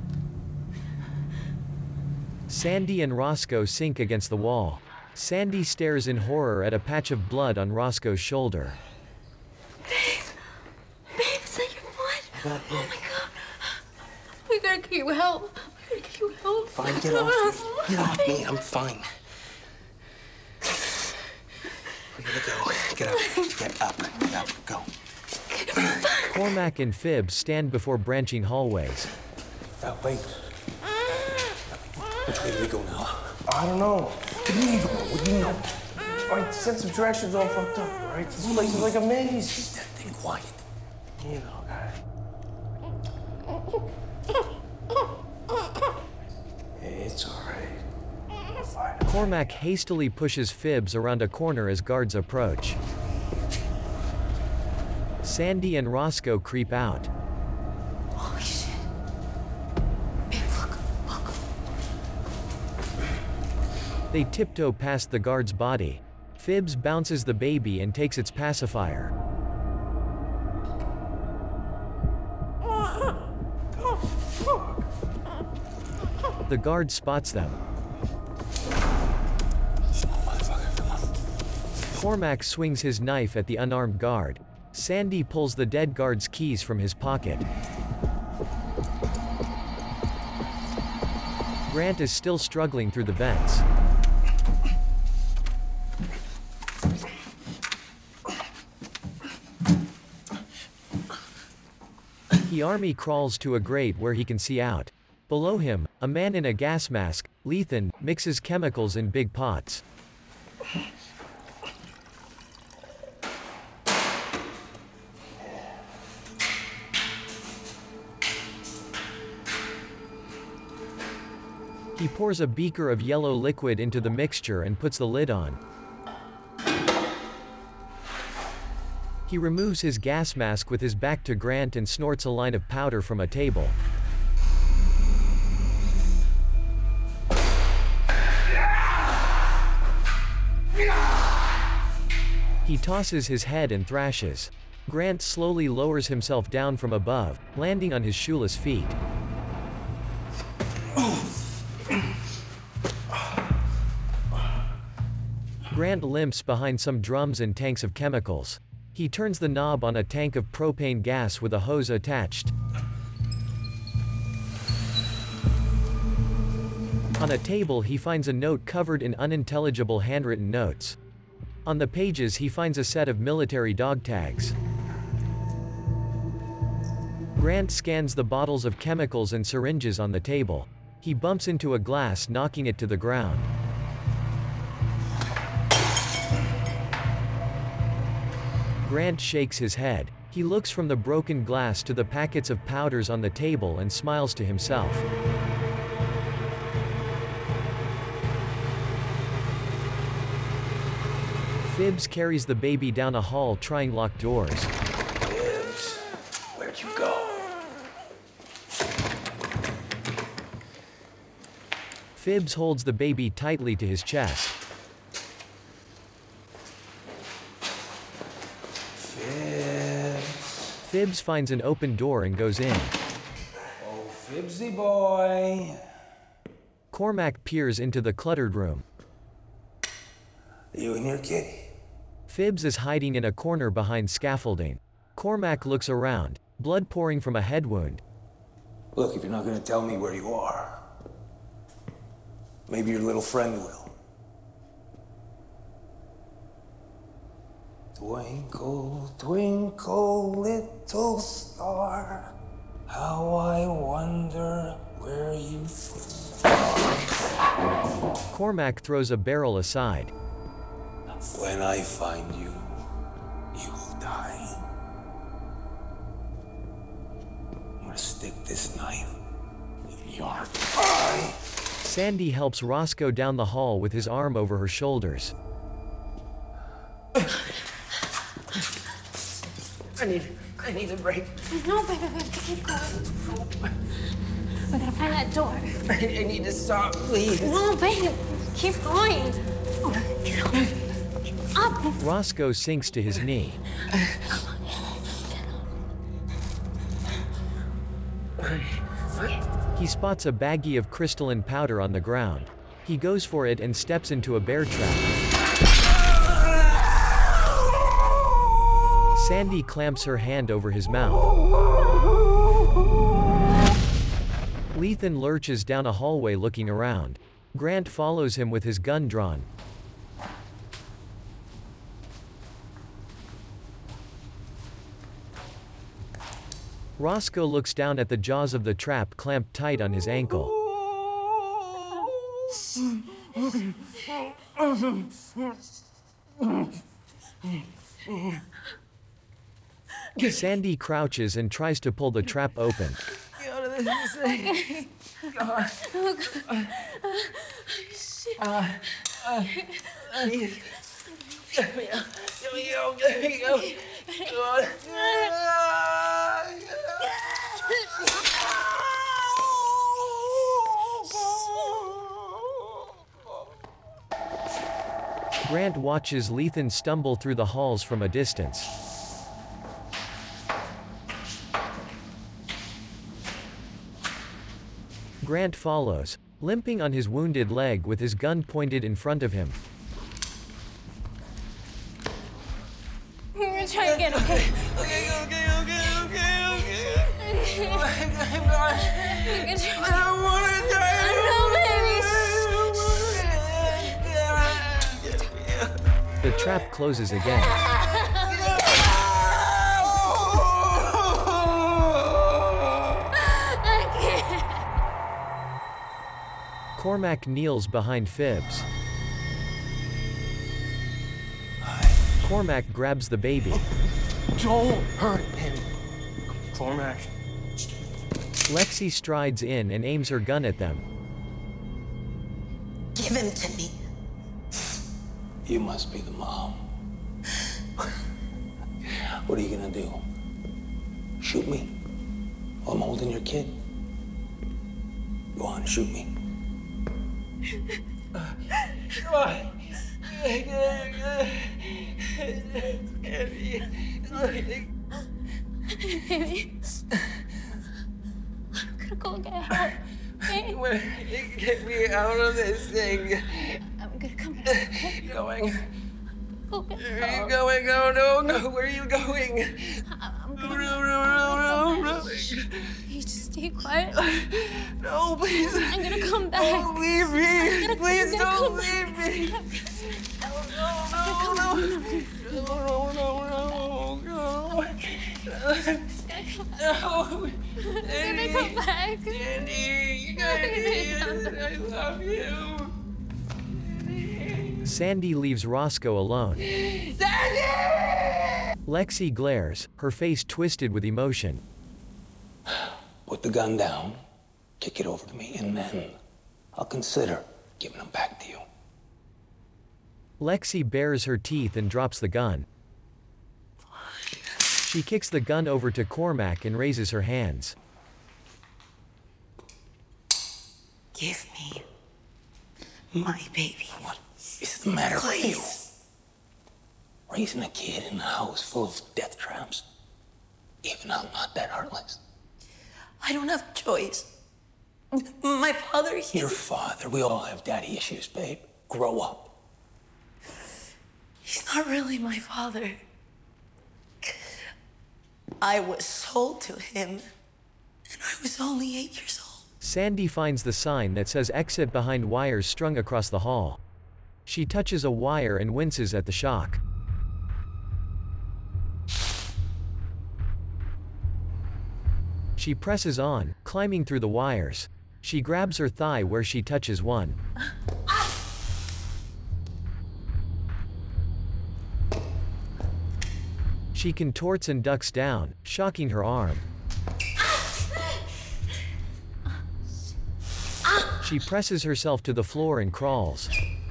Sandy and Roscoe sink against the wall. Sandy stares in horror at a patch of blood on Roscoe's shoulder. Babe, is that your blood? Oh my god. We gotta get you help. We gotta get you help. Fine, get off me. Get off me. I'm fine. We gotta go. Get up. Get up. Get up. Go. Cormac and Phibbs stand before branching hallways. Wait. Which way do we go now? I don't know. What do you know? My sense of direction's all fucked up, all right? This place is like a maze. Keep that thing quiet. You know, it's all right. We're fine. Cormac hastily pushes Phibbs around a corner as guards approach. Sandy and Roscoe creep out. Holy shit. Babe, look. They tiptoe past the guard's body. Phibbs bounces the baby and takes its pacifier. The guard spots them. Cormac swings his knife at the unarmed guard. Sandy pulls the dead guard's keys from his pocket. Grant is still struggling through the vents. He army crawls to a grate where he can see out. Below him, a man in a gas mask, Lethan, mixes chemicals in big pots. He pours a beaker of yellow liquid into the mixture and puts the lid on. He removes his gas mask with his back to Grant and snorts a line of powder from a table. He tosses his head and thrashes. Grant slowly lowers himself down from above, landing on his shoeless feet. Grant limps behind some drums and tanks of chemicals. He turns the knob on a tank of propane gas with a hose attached. On a table he finds a note covered in unintelligible handwritten notes. On the pages he finds a set of military dog tags. Grant scans the bottles of chemicals and syringes on the table. He bumps into a glass, knocking it to the ground. Grant shakes his head. He looks from the broken glass to the packets of powders on the table and smiles to himself. Phibbs carries the baby down a hall, trying locked doors. Phibbs, where'd you go? Phibbs holds the baby tightly to his chest. Phibbs finds an open door and goes in. Oh, Phibbsy boy. Cormac peers into the cluttered room. You and your kitty. Phibbs is hiding in a corner behind scaffolding. Cormac looks around, blood pouring from a head wound. Look, if you're not gonna tell me where you are, maybe your little friend will. Twinkle, twinkle, little star, how I wonder where you are. Cormac throws a barrel aside. When I find you, you will die. I'm gonna stick this knife in your eye. Sandy helps Roscoe down the hall with his arm over her shoulders. I need a break. No, baby, keep going. We gotta find that door. I need to stop, please. No, baby, keep going. Up. Roscoe sinks to his knee. He spots a baggie of crystalline powder on the ground. He goes for it and steps into a bear trap. Sandy clamps her hand over his mouth. Lethan lurches down a hallway looking around. Grant follows him with his gun drawn. Roscoe looks down at the jaws of the trap clamped tight on his ankle. Sandy crouches and tries to pull the trap open. Get out of this thing. God. Oh, God. Shit. I need... Get me out. Get me out. Get me out. God. Grant watches Lethan stumble through the halls from a distance. Grant follows, limping on his wounded leg with his gun pointed in front of him. We're gonna try again, okay? Okay. I'm gone. I don't want to die. The trap closes again. Cormac kneels behind Phibbs. Cormac grabs the baby. Don't hurt him, Cormac. Lexi strides in and aims her gun at them. Give him to me. You must be the mom. What are you gonna do? Shoot me? While I'm holding your kid? Go on, shoot me. Baby. I'm gonna go get help. Okay? Get me out of this thing. I'm gonna come back. Okay? Going. Where are you going? Oh, no. Where are you going? I'm gonna... No. You just stay quiet. No, please. I'm gonna come back. Don't leave me. Please don't leave me. No. I'm gonna come back. Sandy, I love you. Sandy leaves Roscoe alone. Sandy! Lexi glares, her face twisted with emotion. Put the gun down, kick it over to me, and then I'll consider giving them back to you. Lexi bares her teeth and drops the gun. She kicks the gun over to Cormac and raises her hands. Give me my baby. What is the matter with you? Raising a kid in a house full of death traps? Even I'm not that heartless. I don't have a choice. My father, Your father, we all have daddy issues, babe. Grow up. He's not really my father. I was sold to him, and I was only 8 years old. Sandy finds the sign that says exit behind wires strung across the hall. She touches a wire and winces at the shock. She presses on, climbing through the wires. She grabs her thigh where she touches one. She contorts and ducks down, shocking her arm. She presses herself to the floor and crawls.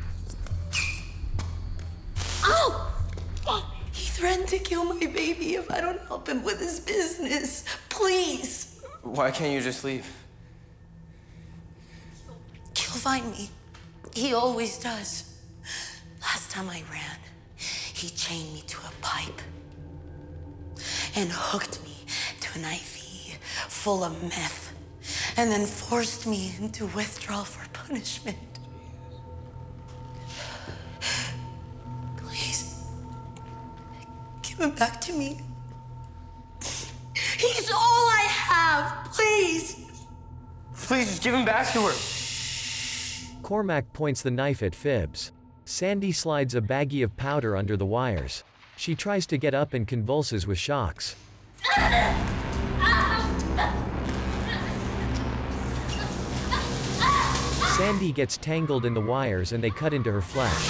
He threatened to kill my baby if I don't help him with his business. Please. Why can't you just leave? He'll find me. He always does. Last time I ran, he chained me to a pipe and hooked me to an IV full of meth, and then forced me into withdrawal for punishment. Please, give him back to me. He's all I have, please. Please, just give him back to her. Cormac points the knife at Phibbs. Sandy slides a baggie of powder under the wires. She tries to get up and convulses with shocks. Sandy gets tangled in the wires and they cut into her flesh.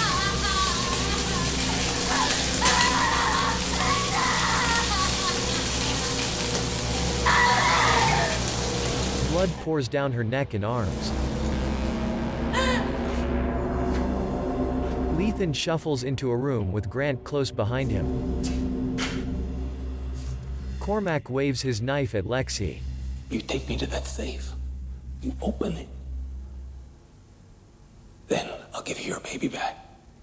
Blood pours down her neck and arms. Lethan shuffles into a room with Grant close behind him. Cormac waves his knife at Lexi. You take me to that safe. You open it. Then I'll give you your baby back.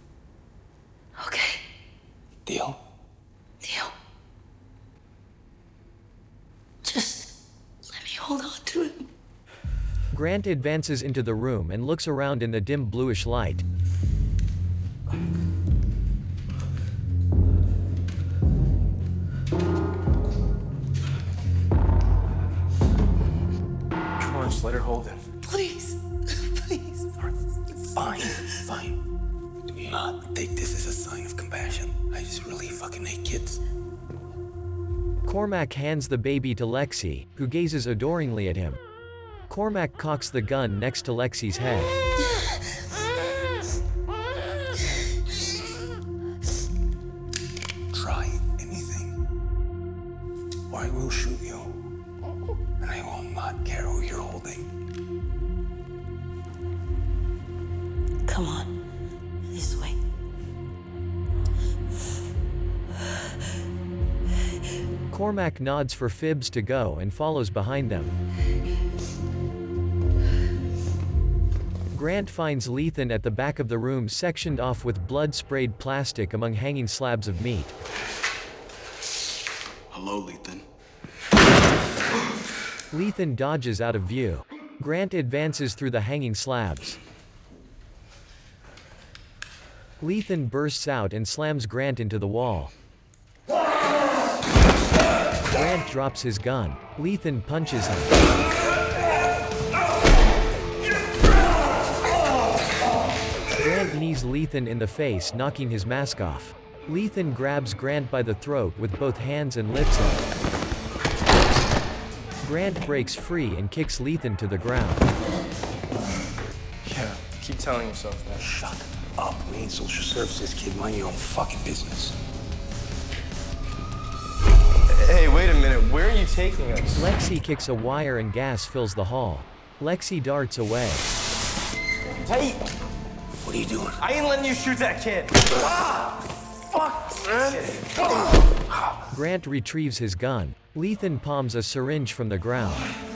Okay. Deal? Deal. Just let me hold on to him. Grant advances into the room and looks around in the dim bluish light. Come on, just let her hold him. Please. Please. Fine. Do not take this as a sign of compassion. I just really fucking hate kids. Cormac hands the baby to Lexi, who gazes adoringly at him. Cormac cocks the gun next to Lexi's head. Try anything, or I will shoot you, and I will not care who you're holding. Come on. This way. Cormac nods for Phibbs to go and follows behind them. Grant finds Lethan at the back of the room sectioned off with blood-sprayed plastic among hanging slabs of meat. Hello, Lethan. Lethan dodges out of view. Grant advances through the hanging slabs. Lethan bursts out and slams Grant into the wall. Grant drops his gun. Lethan punches him. Grant knees Lethan in the face, knocking his mask off. Lethan grabs Grant by the throat with both hands and lifts him. Grant breaks free and kicks Lethan to the ground. Yeah, keep telling yourself that. Shut up. We ain't social services, kid. Mind your own fucking business. Hey, wait a minute. Where are you taking us? Lexi kicks a wire and gas fills the hall. Lexi darts away. Hey! What are you doing? I ain't letting you shoot that kid. Ah! Fuck, man. Grant retrieves his gun. Lethan palms a syringe from the ground.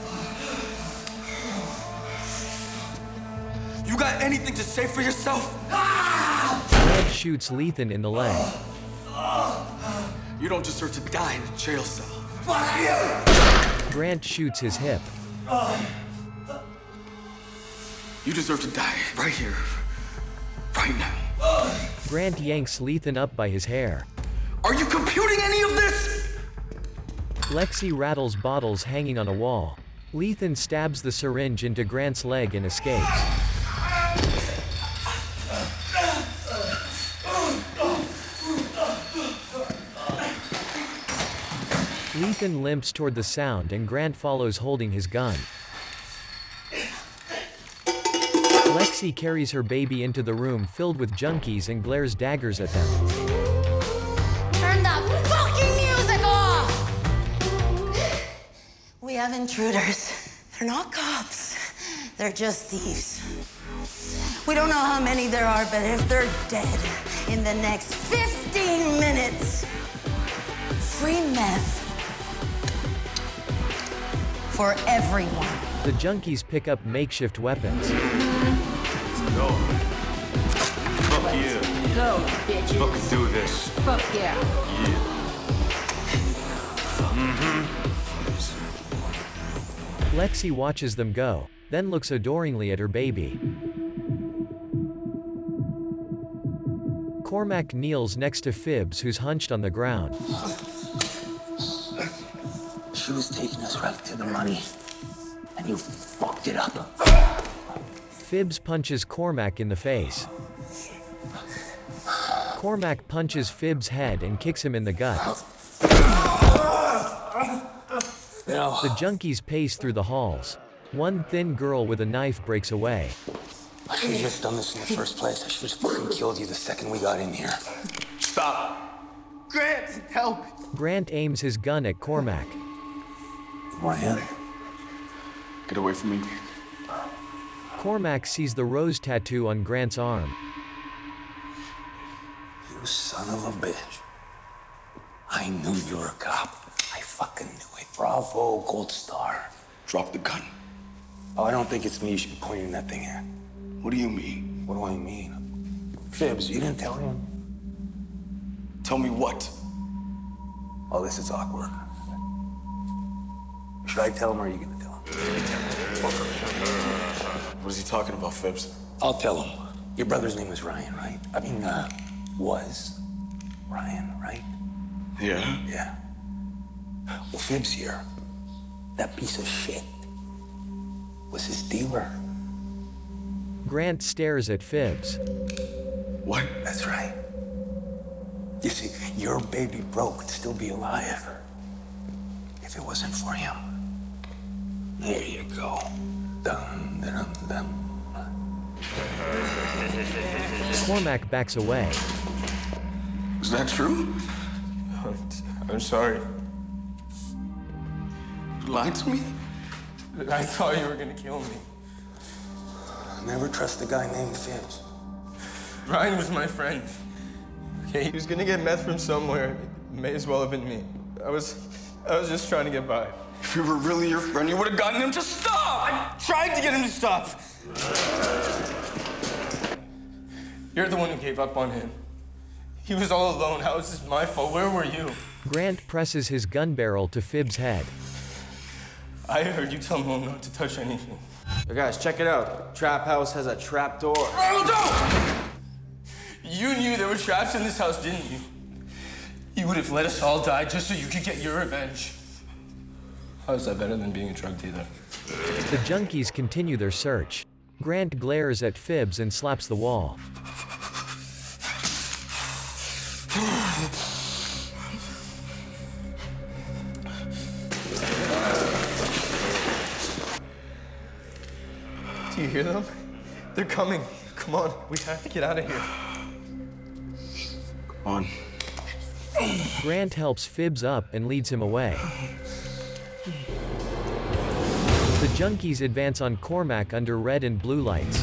You got anything to say for yourself? Grant shoots Lethan in the leg. You don't deserve to die in a jail cell. Fuck you! Grant shoots his hip. You deserve to die right here, right now. Grant yanks Lethan up by his hair. Are you computing any of this? Lexi rattles bottles hanging on a wall. Lethan stabs the syringe into Grant's leg and escapes. Lethan limps toward the sound and Grant follows holding his gun. Lexi carries her baby into the room filled with junkies and glares daggers at them. Turn the fucking music off! We have intruders. They're not cops. They're just thieves. We don't know how many there are, but if they're dead in the next 15 minutes, free meth for everyone. The junkies pick up makeshift weapons. Go. Fuck yeah. Go, bitches. Fucking do this. Fuck yeah. Yeah. Lexi watches them go, then looks adoringly at her baby. Cormac kneels next to Phibbs, who's hunched on the ground. She was taking us right to the money, and you fucked it up. Phibbs punches Cormac in the face. Cormac punches Phibbs' head and kicks him in the gut. The junkies pace through the halls. One thin girl with a knife breaks away. I should have just done this in the first place. I should have fucking killed you the second we got in here. Stop. Grant, help. Grant aims his gun at Cormac. Ryan, get away from me. Cormac sees the rose tattoo on Grant's arm. You son of a bitch. I knew you were a cop. I fucking knew it. Bravo, Gold Star. Drop the gun. Oh, I don't think it's me you should be pointing that thing at. What do you mean? What do I mean? Phibbs, you didn't tell him? Tell me what? Oh, this is awkward. Should I tell him or are you gonna tell him? What is he talking about, Phibbs? I'll tell him. Your brother's name was Ryan, right? I mean, was Ryan, right? Yeah? Yeah. Well, Phibbs here, that piece of shit, was his dealer. Grant stares at Phibbs. What? That's right. You see, your baby bro could still be alive if it wasn't for him. There you go. Dun, dun, dun. Cormac backs away. Is that true? I'm sorry. You lied to me? I thought you were gonna kill me. Never trust a guy named Phibbs. Ryan was my friend. Okay, he was gonna get meth from somewhere. It may as well have been me. I was just trying to get by. If you were really your friend, you would have gotten him to stop! I tried to get him to stop. You're the one who gave up on him. He was all alone. How is this my fault? Where were you? Grant presses his gun barrel to Phibbs' head. I heard you tell Mom not to touch anything. Hey guys, check it out. Trap House has a trap door. Oh, no! You knew there were traps in this house, didn't you? You would have let us all die just so you could get your revenge. How's that better than being a drug dealer? The junkies continue their search. Grant glares at Phibbs and slaps the wall. Do you hear them? They're coming. Come on, we have to get out of here. Come on. Grant helps Phibbs up and leads him away. The junkies advance on Cormac under red and blue lights.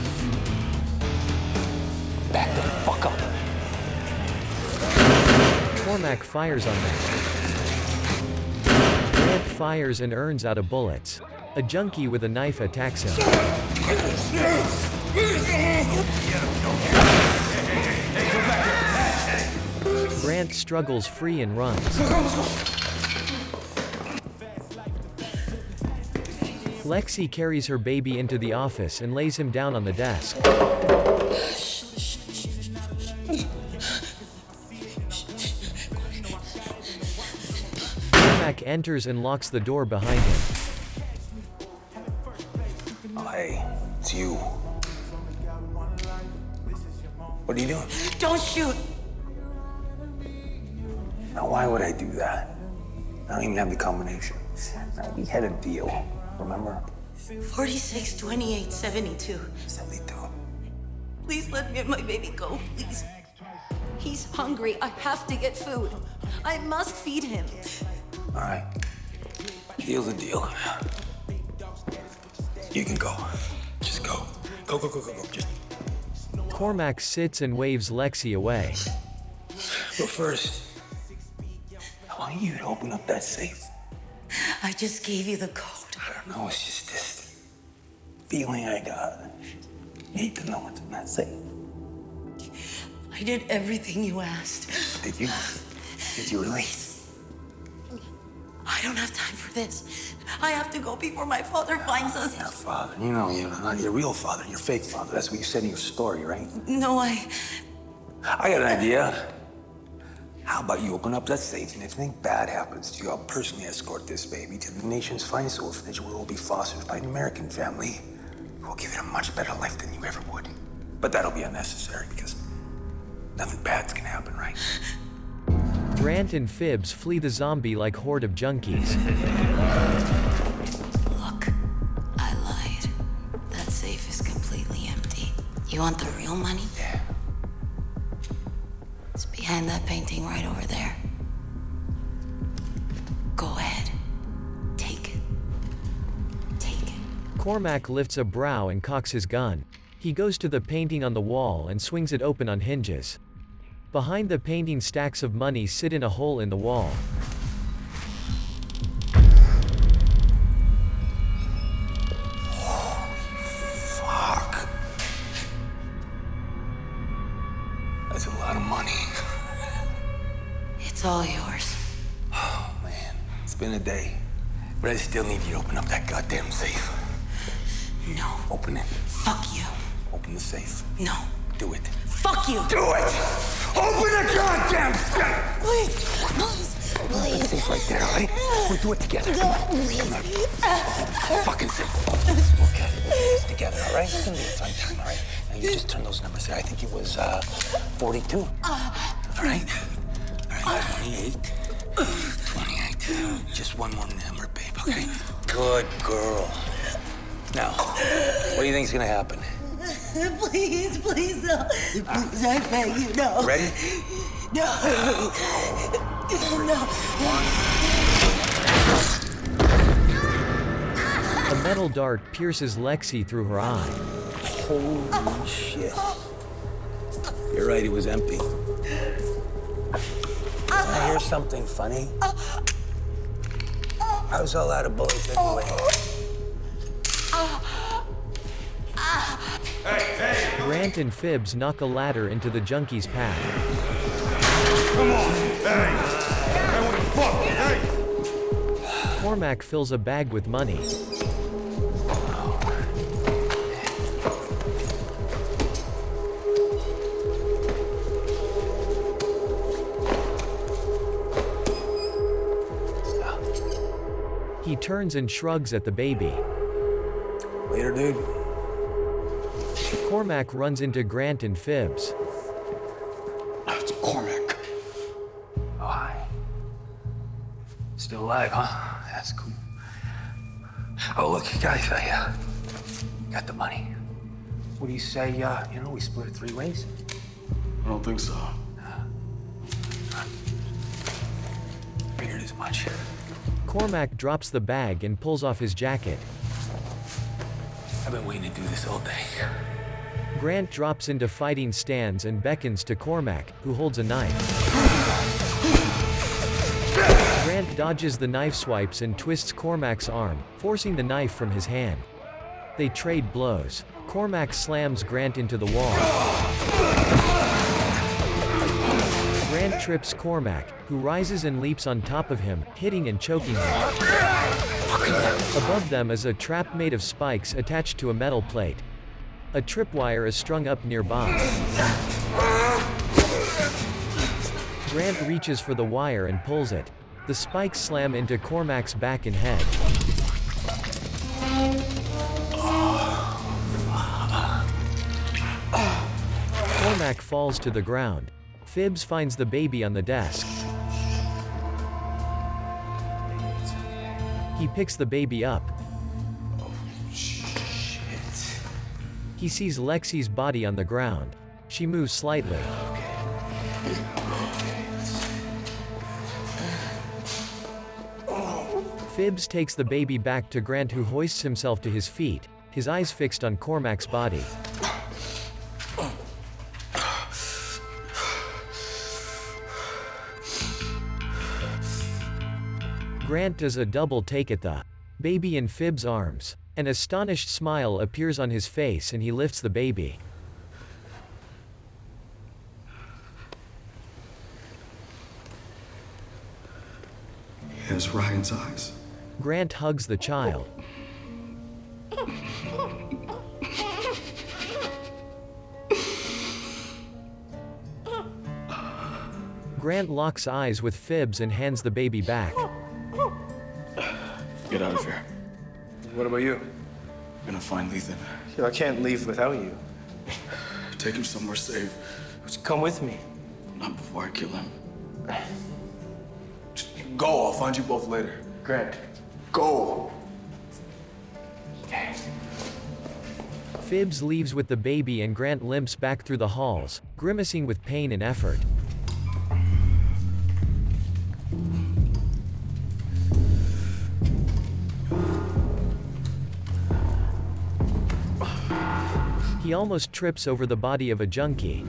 Back the fuck up. Cormac fires on them. Grant fires and earns out of bullets. A junkie with a knife attacks him. Grant struggles free and runs. Lexi carries her baby into the office and lays him down on the desk. Cormac enters and locks the door behind him. Hey, it's you. What are you doing? Don't shoot. Now, why would I do that? I don't even have the combination. Now, we had a deal, remember? 46, 28, 72. 72. Please let me and my baby go, please. He's hungry. I have to get food. I must feed him. All right. Deal's a deal. You can go. Just go. Go. Just Cormac sits and waves Lexi away. But first, I want you to open up that safe. I just gave you the code. I don't know, it's just this feeling I got. Need to know what's in that safe. I did everything you asked. Did you? Did you really? I don't have time for this. I have to go before my father finds us. Your father. You know, you're not your real father, your fake father. That's what you said in your story, right? No, I got an idea. How about you open up that safe, and if anything bad happens to you, I'll personally escort this baby to the nation's finest orphanage where it will be fostered by an American family who will give it a much better life than you ever would. But that'll be unnecessary because nothing bad's gonna happen, right? Grant and Phibbs flee the zombie-like horde of junkies. Look, I lied. That safe is completely empty. You want the real money? Yeah. It's behind that painting right over there. Go ahead. Take it. Take it. Cormac lifts a brow and cocks his gun. He goes to the painting on the wall and swings it open on hinges. Behind the painting, stacks of money sit in a hole in the wall. Fuck. That's a lot of money. It's all yours. Oh, man. It's been a day. But I still need you to open up that goddamn safe. No. Open it. Fuck you. Open the safe. No. Do it. Fuck you. Do it! Open the goddamn safe! Please. Open the safe right there, all right? We'll do it together. No, please. Fucking safe. Okay. It's together, all right? It's gonna be a fun time, all right? Now you just turn those numbers there. I think it was 42. All right? All right, 28. 28. Just one more number, babe, okay? Good girl. Now, what do you think's gonna happen? Please, please, no. Please, I beg you, no. Ready? No. No. A metal dart pierces Lexi through her eye. Holy shit. You're right, it was empty. I hear something funny. I was all out of bullets anyway. Grant and Phibbs knock a ladder into the junkie's path. Come on! Hey! Hey, what the fuck? Hey! Cormac fills a bag with money. turns and shrugs at the baby. Later, dude. Cormac runs into Grant and Phibbs. It's Cormac. Oh, hi. Still alive, huh? That's cool. Oh, look, guys, I got the money. What do you say, we split it 3 ways? I don't think so. Figured as much. Cormac drops the bag and pulls off his jacket. I've been waiting to do this all day. Grant drops into fighting stance and beckons to Cormac, who holds a knife. Grant dodges the knife swipes and twists Cormac's arm, forcing the knife from his hand. They trade blows. Cormac slams Grant into the wall. Grant trips Cormac, who rises and leaps on top of him, hitting and choking him. Above them is a trap made of spikes attached to a metal plate. A tripwire is strung up nearby. Grant reaches for the wire and pulls it. The spikes slam into Cormac's back and head. Cormac falls to the ground. Phibbs finds the baby on the desk. He picks the baby up. Oh, shit. He sees Lexi's body on the ground. She moves slightly. Phibbs takes the baby back to Grant, who hoists himself to his feet, his eyes fixed on Cormac's body. Grant does a double take at the baby in Phibbs' arms. An astonished smile appears on his face and he lifts the baby. He has Ryan's eyes. Grant hugs the child. Grant locks eyes with Phibbs and hands the baby back. Get out of here. What about you? I'm gonna find Lethan. I can't leave without you. Take him somewhere safe. Just come with me. Not before I kill him. Just go, I'll find you both later. Grant. Go! Okay. Phibbs leaves with the baby and Grant limps back through the halls, grimacing with pain and effort. He almost trips over the body of a junkie.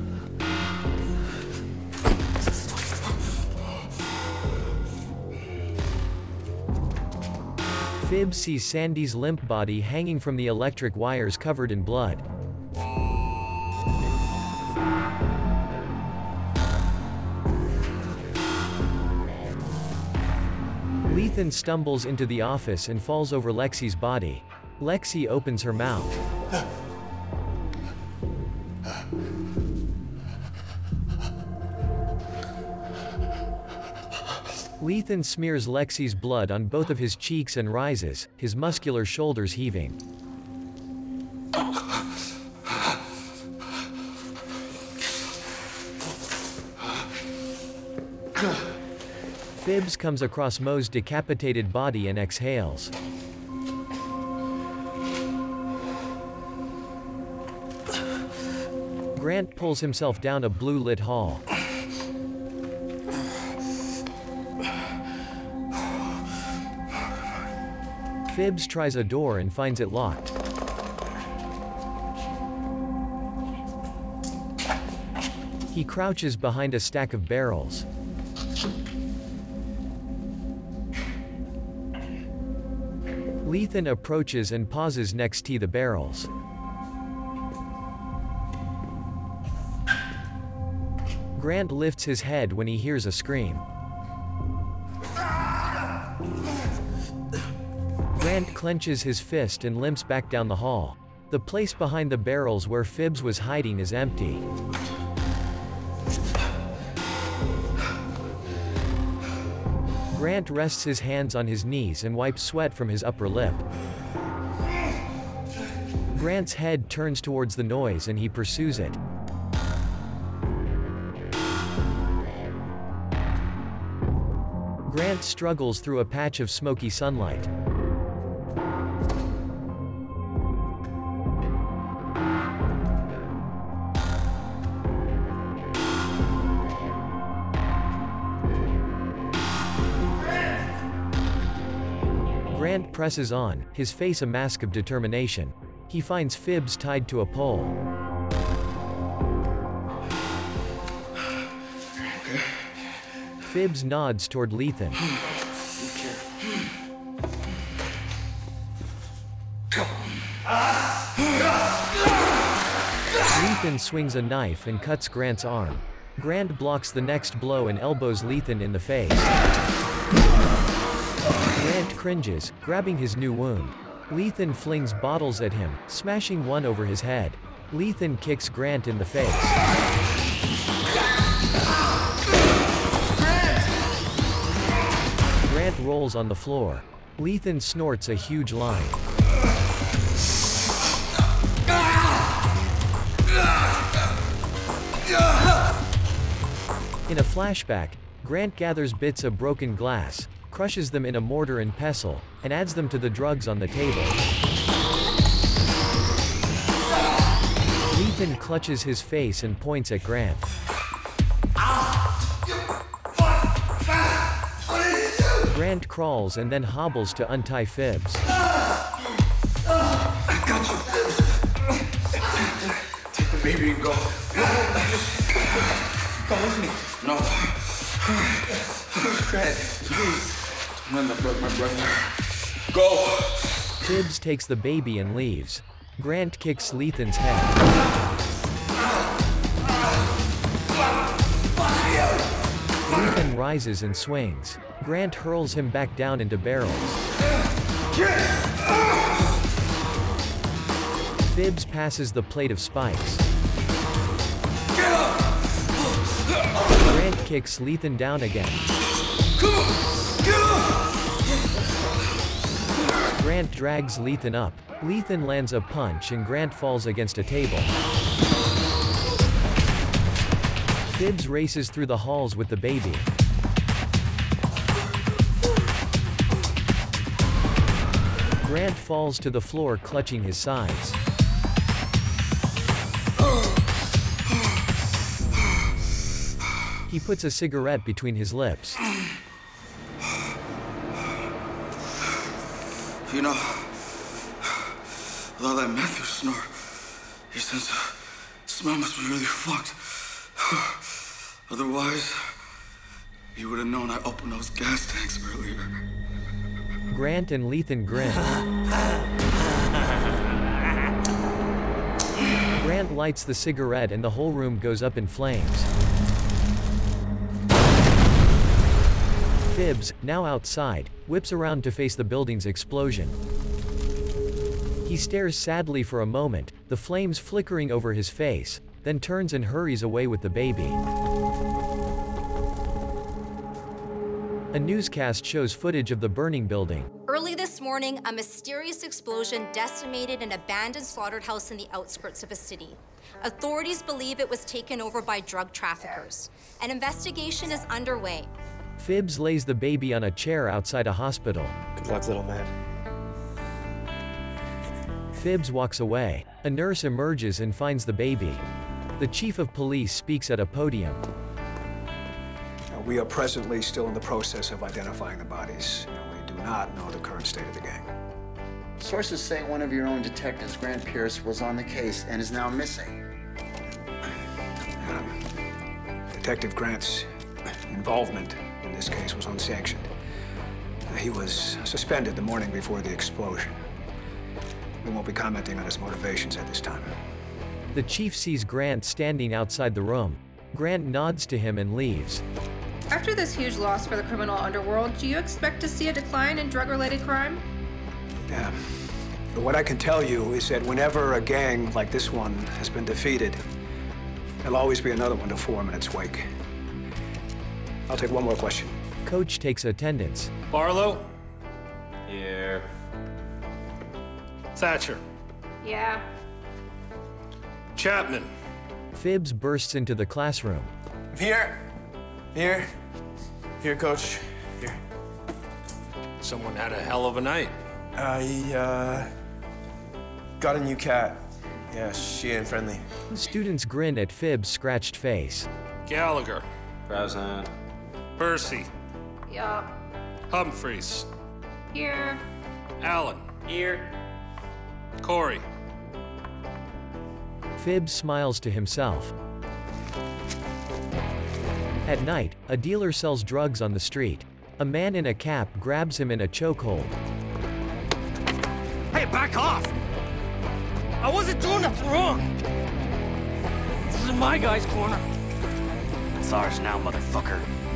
Phibbs sees Sandy's limp body hanging from the electric wires covered in blood. Lethan stumbles into the office and falls over Lexi's body. Lexi opens her mouth. Lethan smears Lexi's blood on both of his cheeks and rises, his muscular shoulders heaving. Phibbs comes across Mo's decapitated body and exhales. Grant pulls himself down a blue-lit hall. Phibbs tries a door and finds it locked. He crouches behind a stack of barrels. Lethan approaches and pauses next to the barrels. Grant lifts his head when he hears a scream. Grant clenches his fist and limps back down the hall. The place behind the barrels where Phibbs was hiding is empty. Grant rests his hands on his knees and wipes sweat from his upper lip. Grant's head turns towards the noise and he pursues it. Grant struggles through a patch of smoky sunlight. Grant presses on, his face a mask of determination. He finds Phibbs tied to a pole. Okay. Phibbs nods toward Lethan. Lethan swings a knife and cuts Grant's arm. Grant blocks the next blow and elbows Lethan in the face. Grant cringes, grabbing his new wound. Lethan flings bottles at him, smashing one over his head. Lethan kicks Grant in the face. Grant rolls on the floor. Lethan snorts a huge line. In a flashback, Grant gathers bits of broken glass, crushes them in a mortar and pestle, and adds them to the drugs on the table. Lethan clutches his face and points at Grant. Grant crawls and then hobbles to untie Phibbs. I got you, Phibbs. Take the baby and go. Come with me. No. Grant, please. None that broke my brother. Go! Phibbs takes the baby and leaves. Grant kicks Lethan's head. Lethan rises and swings. Grant hurls him back down into barrels. Phibbs passes the plate of spikes. Grant kicks Lethan down again. Grant drags Lethan up. Lethan lands a punch and Grant falls against a table. Phibbs races through the halls with the baby. Grant falls to the floor clutching his sides. He puts a cigarette between his lips. You know, with all that meth you snort, your sense of smell must be really fucked. Otherwise, you would have known I opened those gas tanks earlier. Grant and Lethan grin. Grant lights the cigarette and the whole room goes up in flames. Phibbs, now outside, whips around to face the building's explosion. He stares sadly for a moment, the flames flickering over his face, then turns and hurries away with the baby. A newscast shows footage of the burning building. Early this morning, a mysterious explosion decimated an abandoned slaughterhouse in the outskirts of a city. Authorities believe it was taken over by drug traffickers. An investigation is underway. Phibbs lays the baby on a chair outside a hospital. Good luck, little man. Phibbs walks away. A nurse emerges and finds the baby. The chief of police speaks at a podium. We are presently still in the process of identifying the bodies. We do not know the current state of the gang. Sources say one of your own detectives, Grant Pierce, was on the case and is now missing. Detective Grant's involvement in this case was unsanctioned. He was suspended the morning before the explosion. We won't be commenting on his motivations at this time. The chief sees Grant standing outside the room. Grant nods to him and leaves. After this huge loss for the criminal underworld, do you expect to see a decline in drug-related crime? Yeah. But what I can tell you is that whenever a gang like this one has been defeated, there'll always be another one to form in its wake. I'll take one more question. Coach takes attendance. Barlow? Here. Thatcher? Yeah. Chapman? Phibbs bursts into the classroom. Here. Here. Here, Coach. Here. Someone had a hell of a night. I, got a new cat. Yeah, she ain't friendly. Students grin at Phibbs' scratched face. Gallagher? Present. Percy? Yup. Humphreys? Here. Allen? Here. Corey? Phibbs smiles to himself. At night, a dealer sells drugs on the street. A man in a cap grabs him in a chokehold. Hey, back off! I wasn't doing nothing wrong! This is my guy's corner. It's ours now, motherfucker.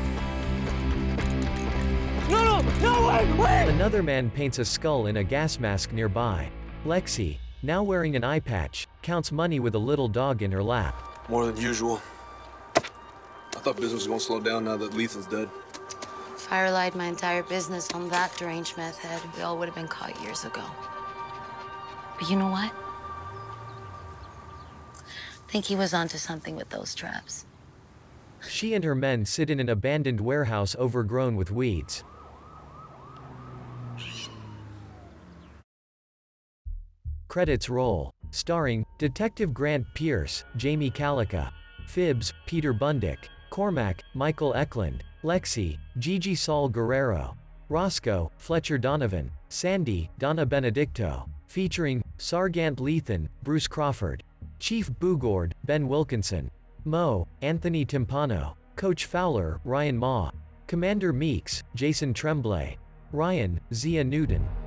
No, wait! Another man paints a skull in a gas mask nearby. Lexi, now wearing an eye patch, counts money with a little dog in her lap. More than usual. I thought business was gonna slow down now that Lethan's dead. If I relied my entire business on that deranged meth head, we all would have been caught years ago. But you know what? I think he was onto something with those traps. She and her men sit in an abandoned warehouse overgrown with weeds. Credits roll. Starring Detective Grant Pierce, Jamie Calica, Phibbs, Peter Bundick, Cormac, Michael Eklund, Lexi, Gigi Saul Guerrero, Roscoe, Fletcher Donovan, Sandy, Donna Benedicto, featuring Sargant Lethan, Bruce Crawford, Chief Bugord, Ben Wilkinson, Mo, Anthony Timpano, Coach Fowler, Ryan Ma, Commander Meeks, Jason Tremblay, Ryan, Zia Newton,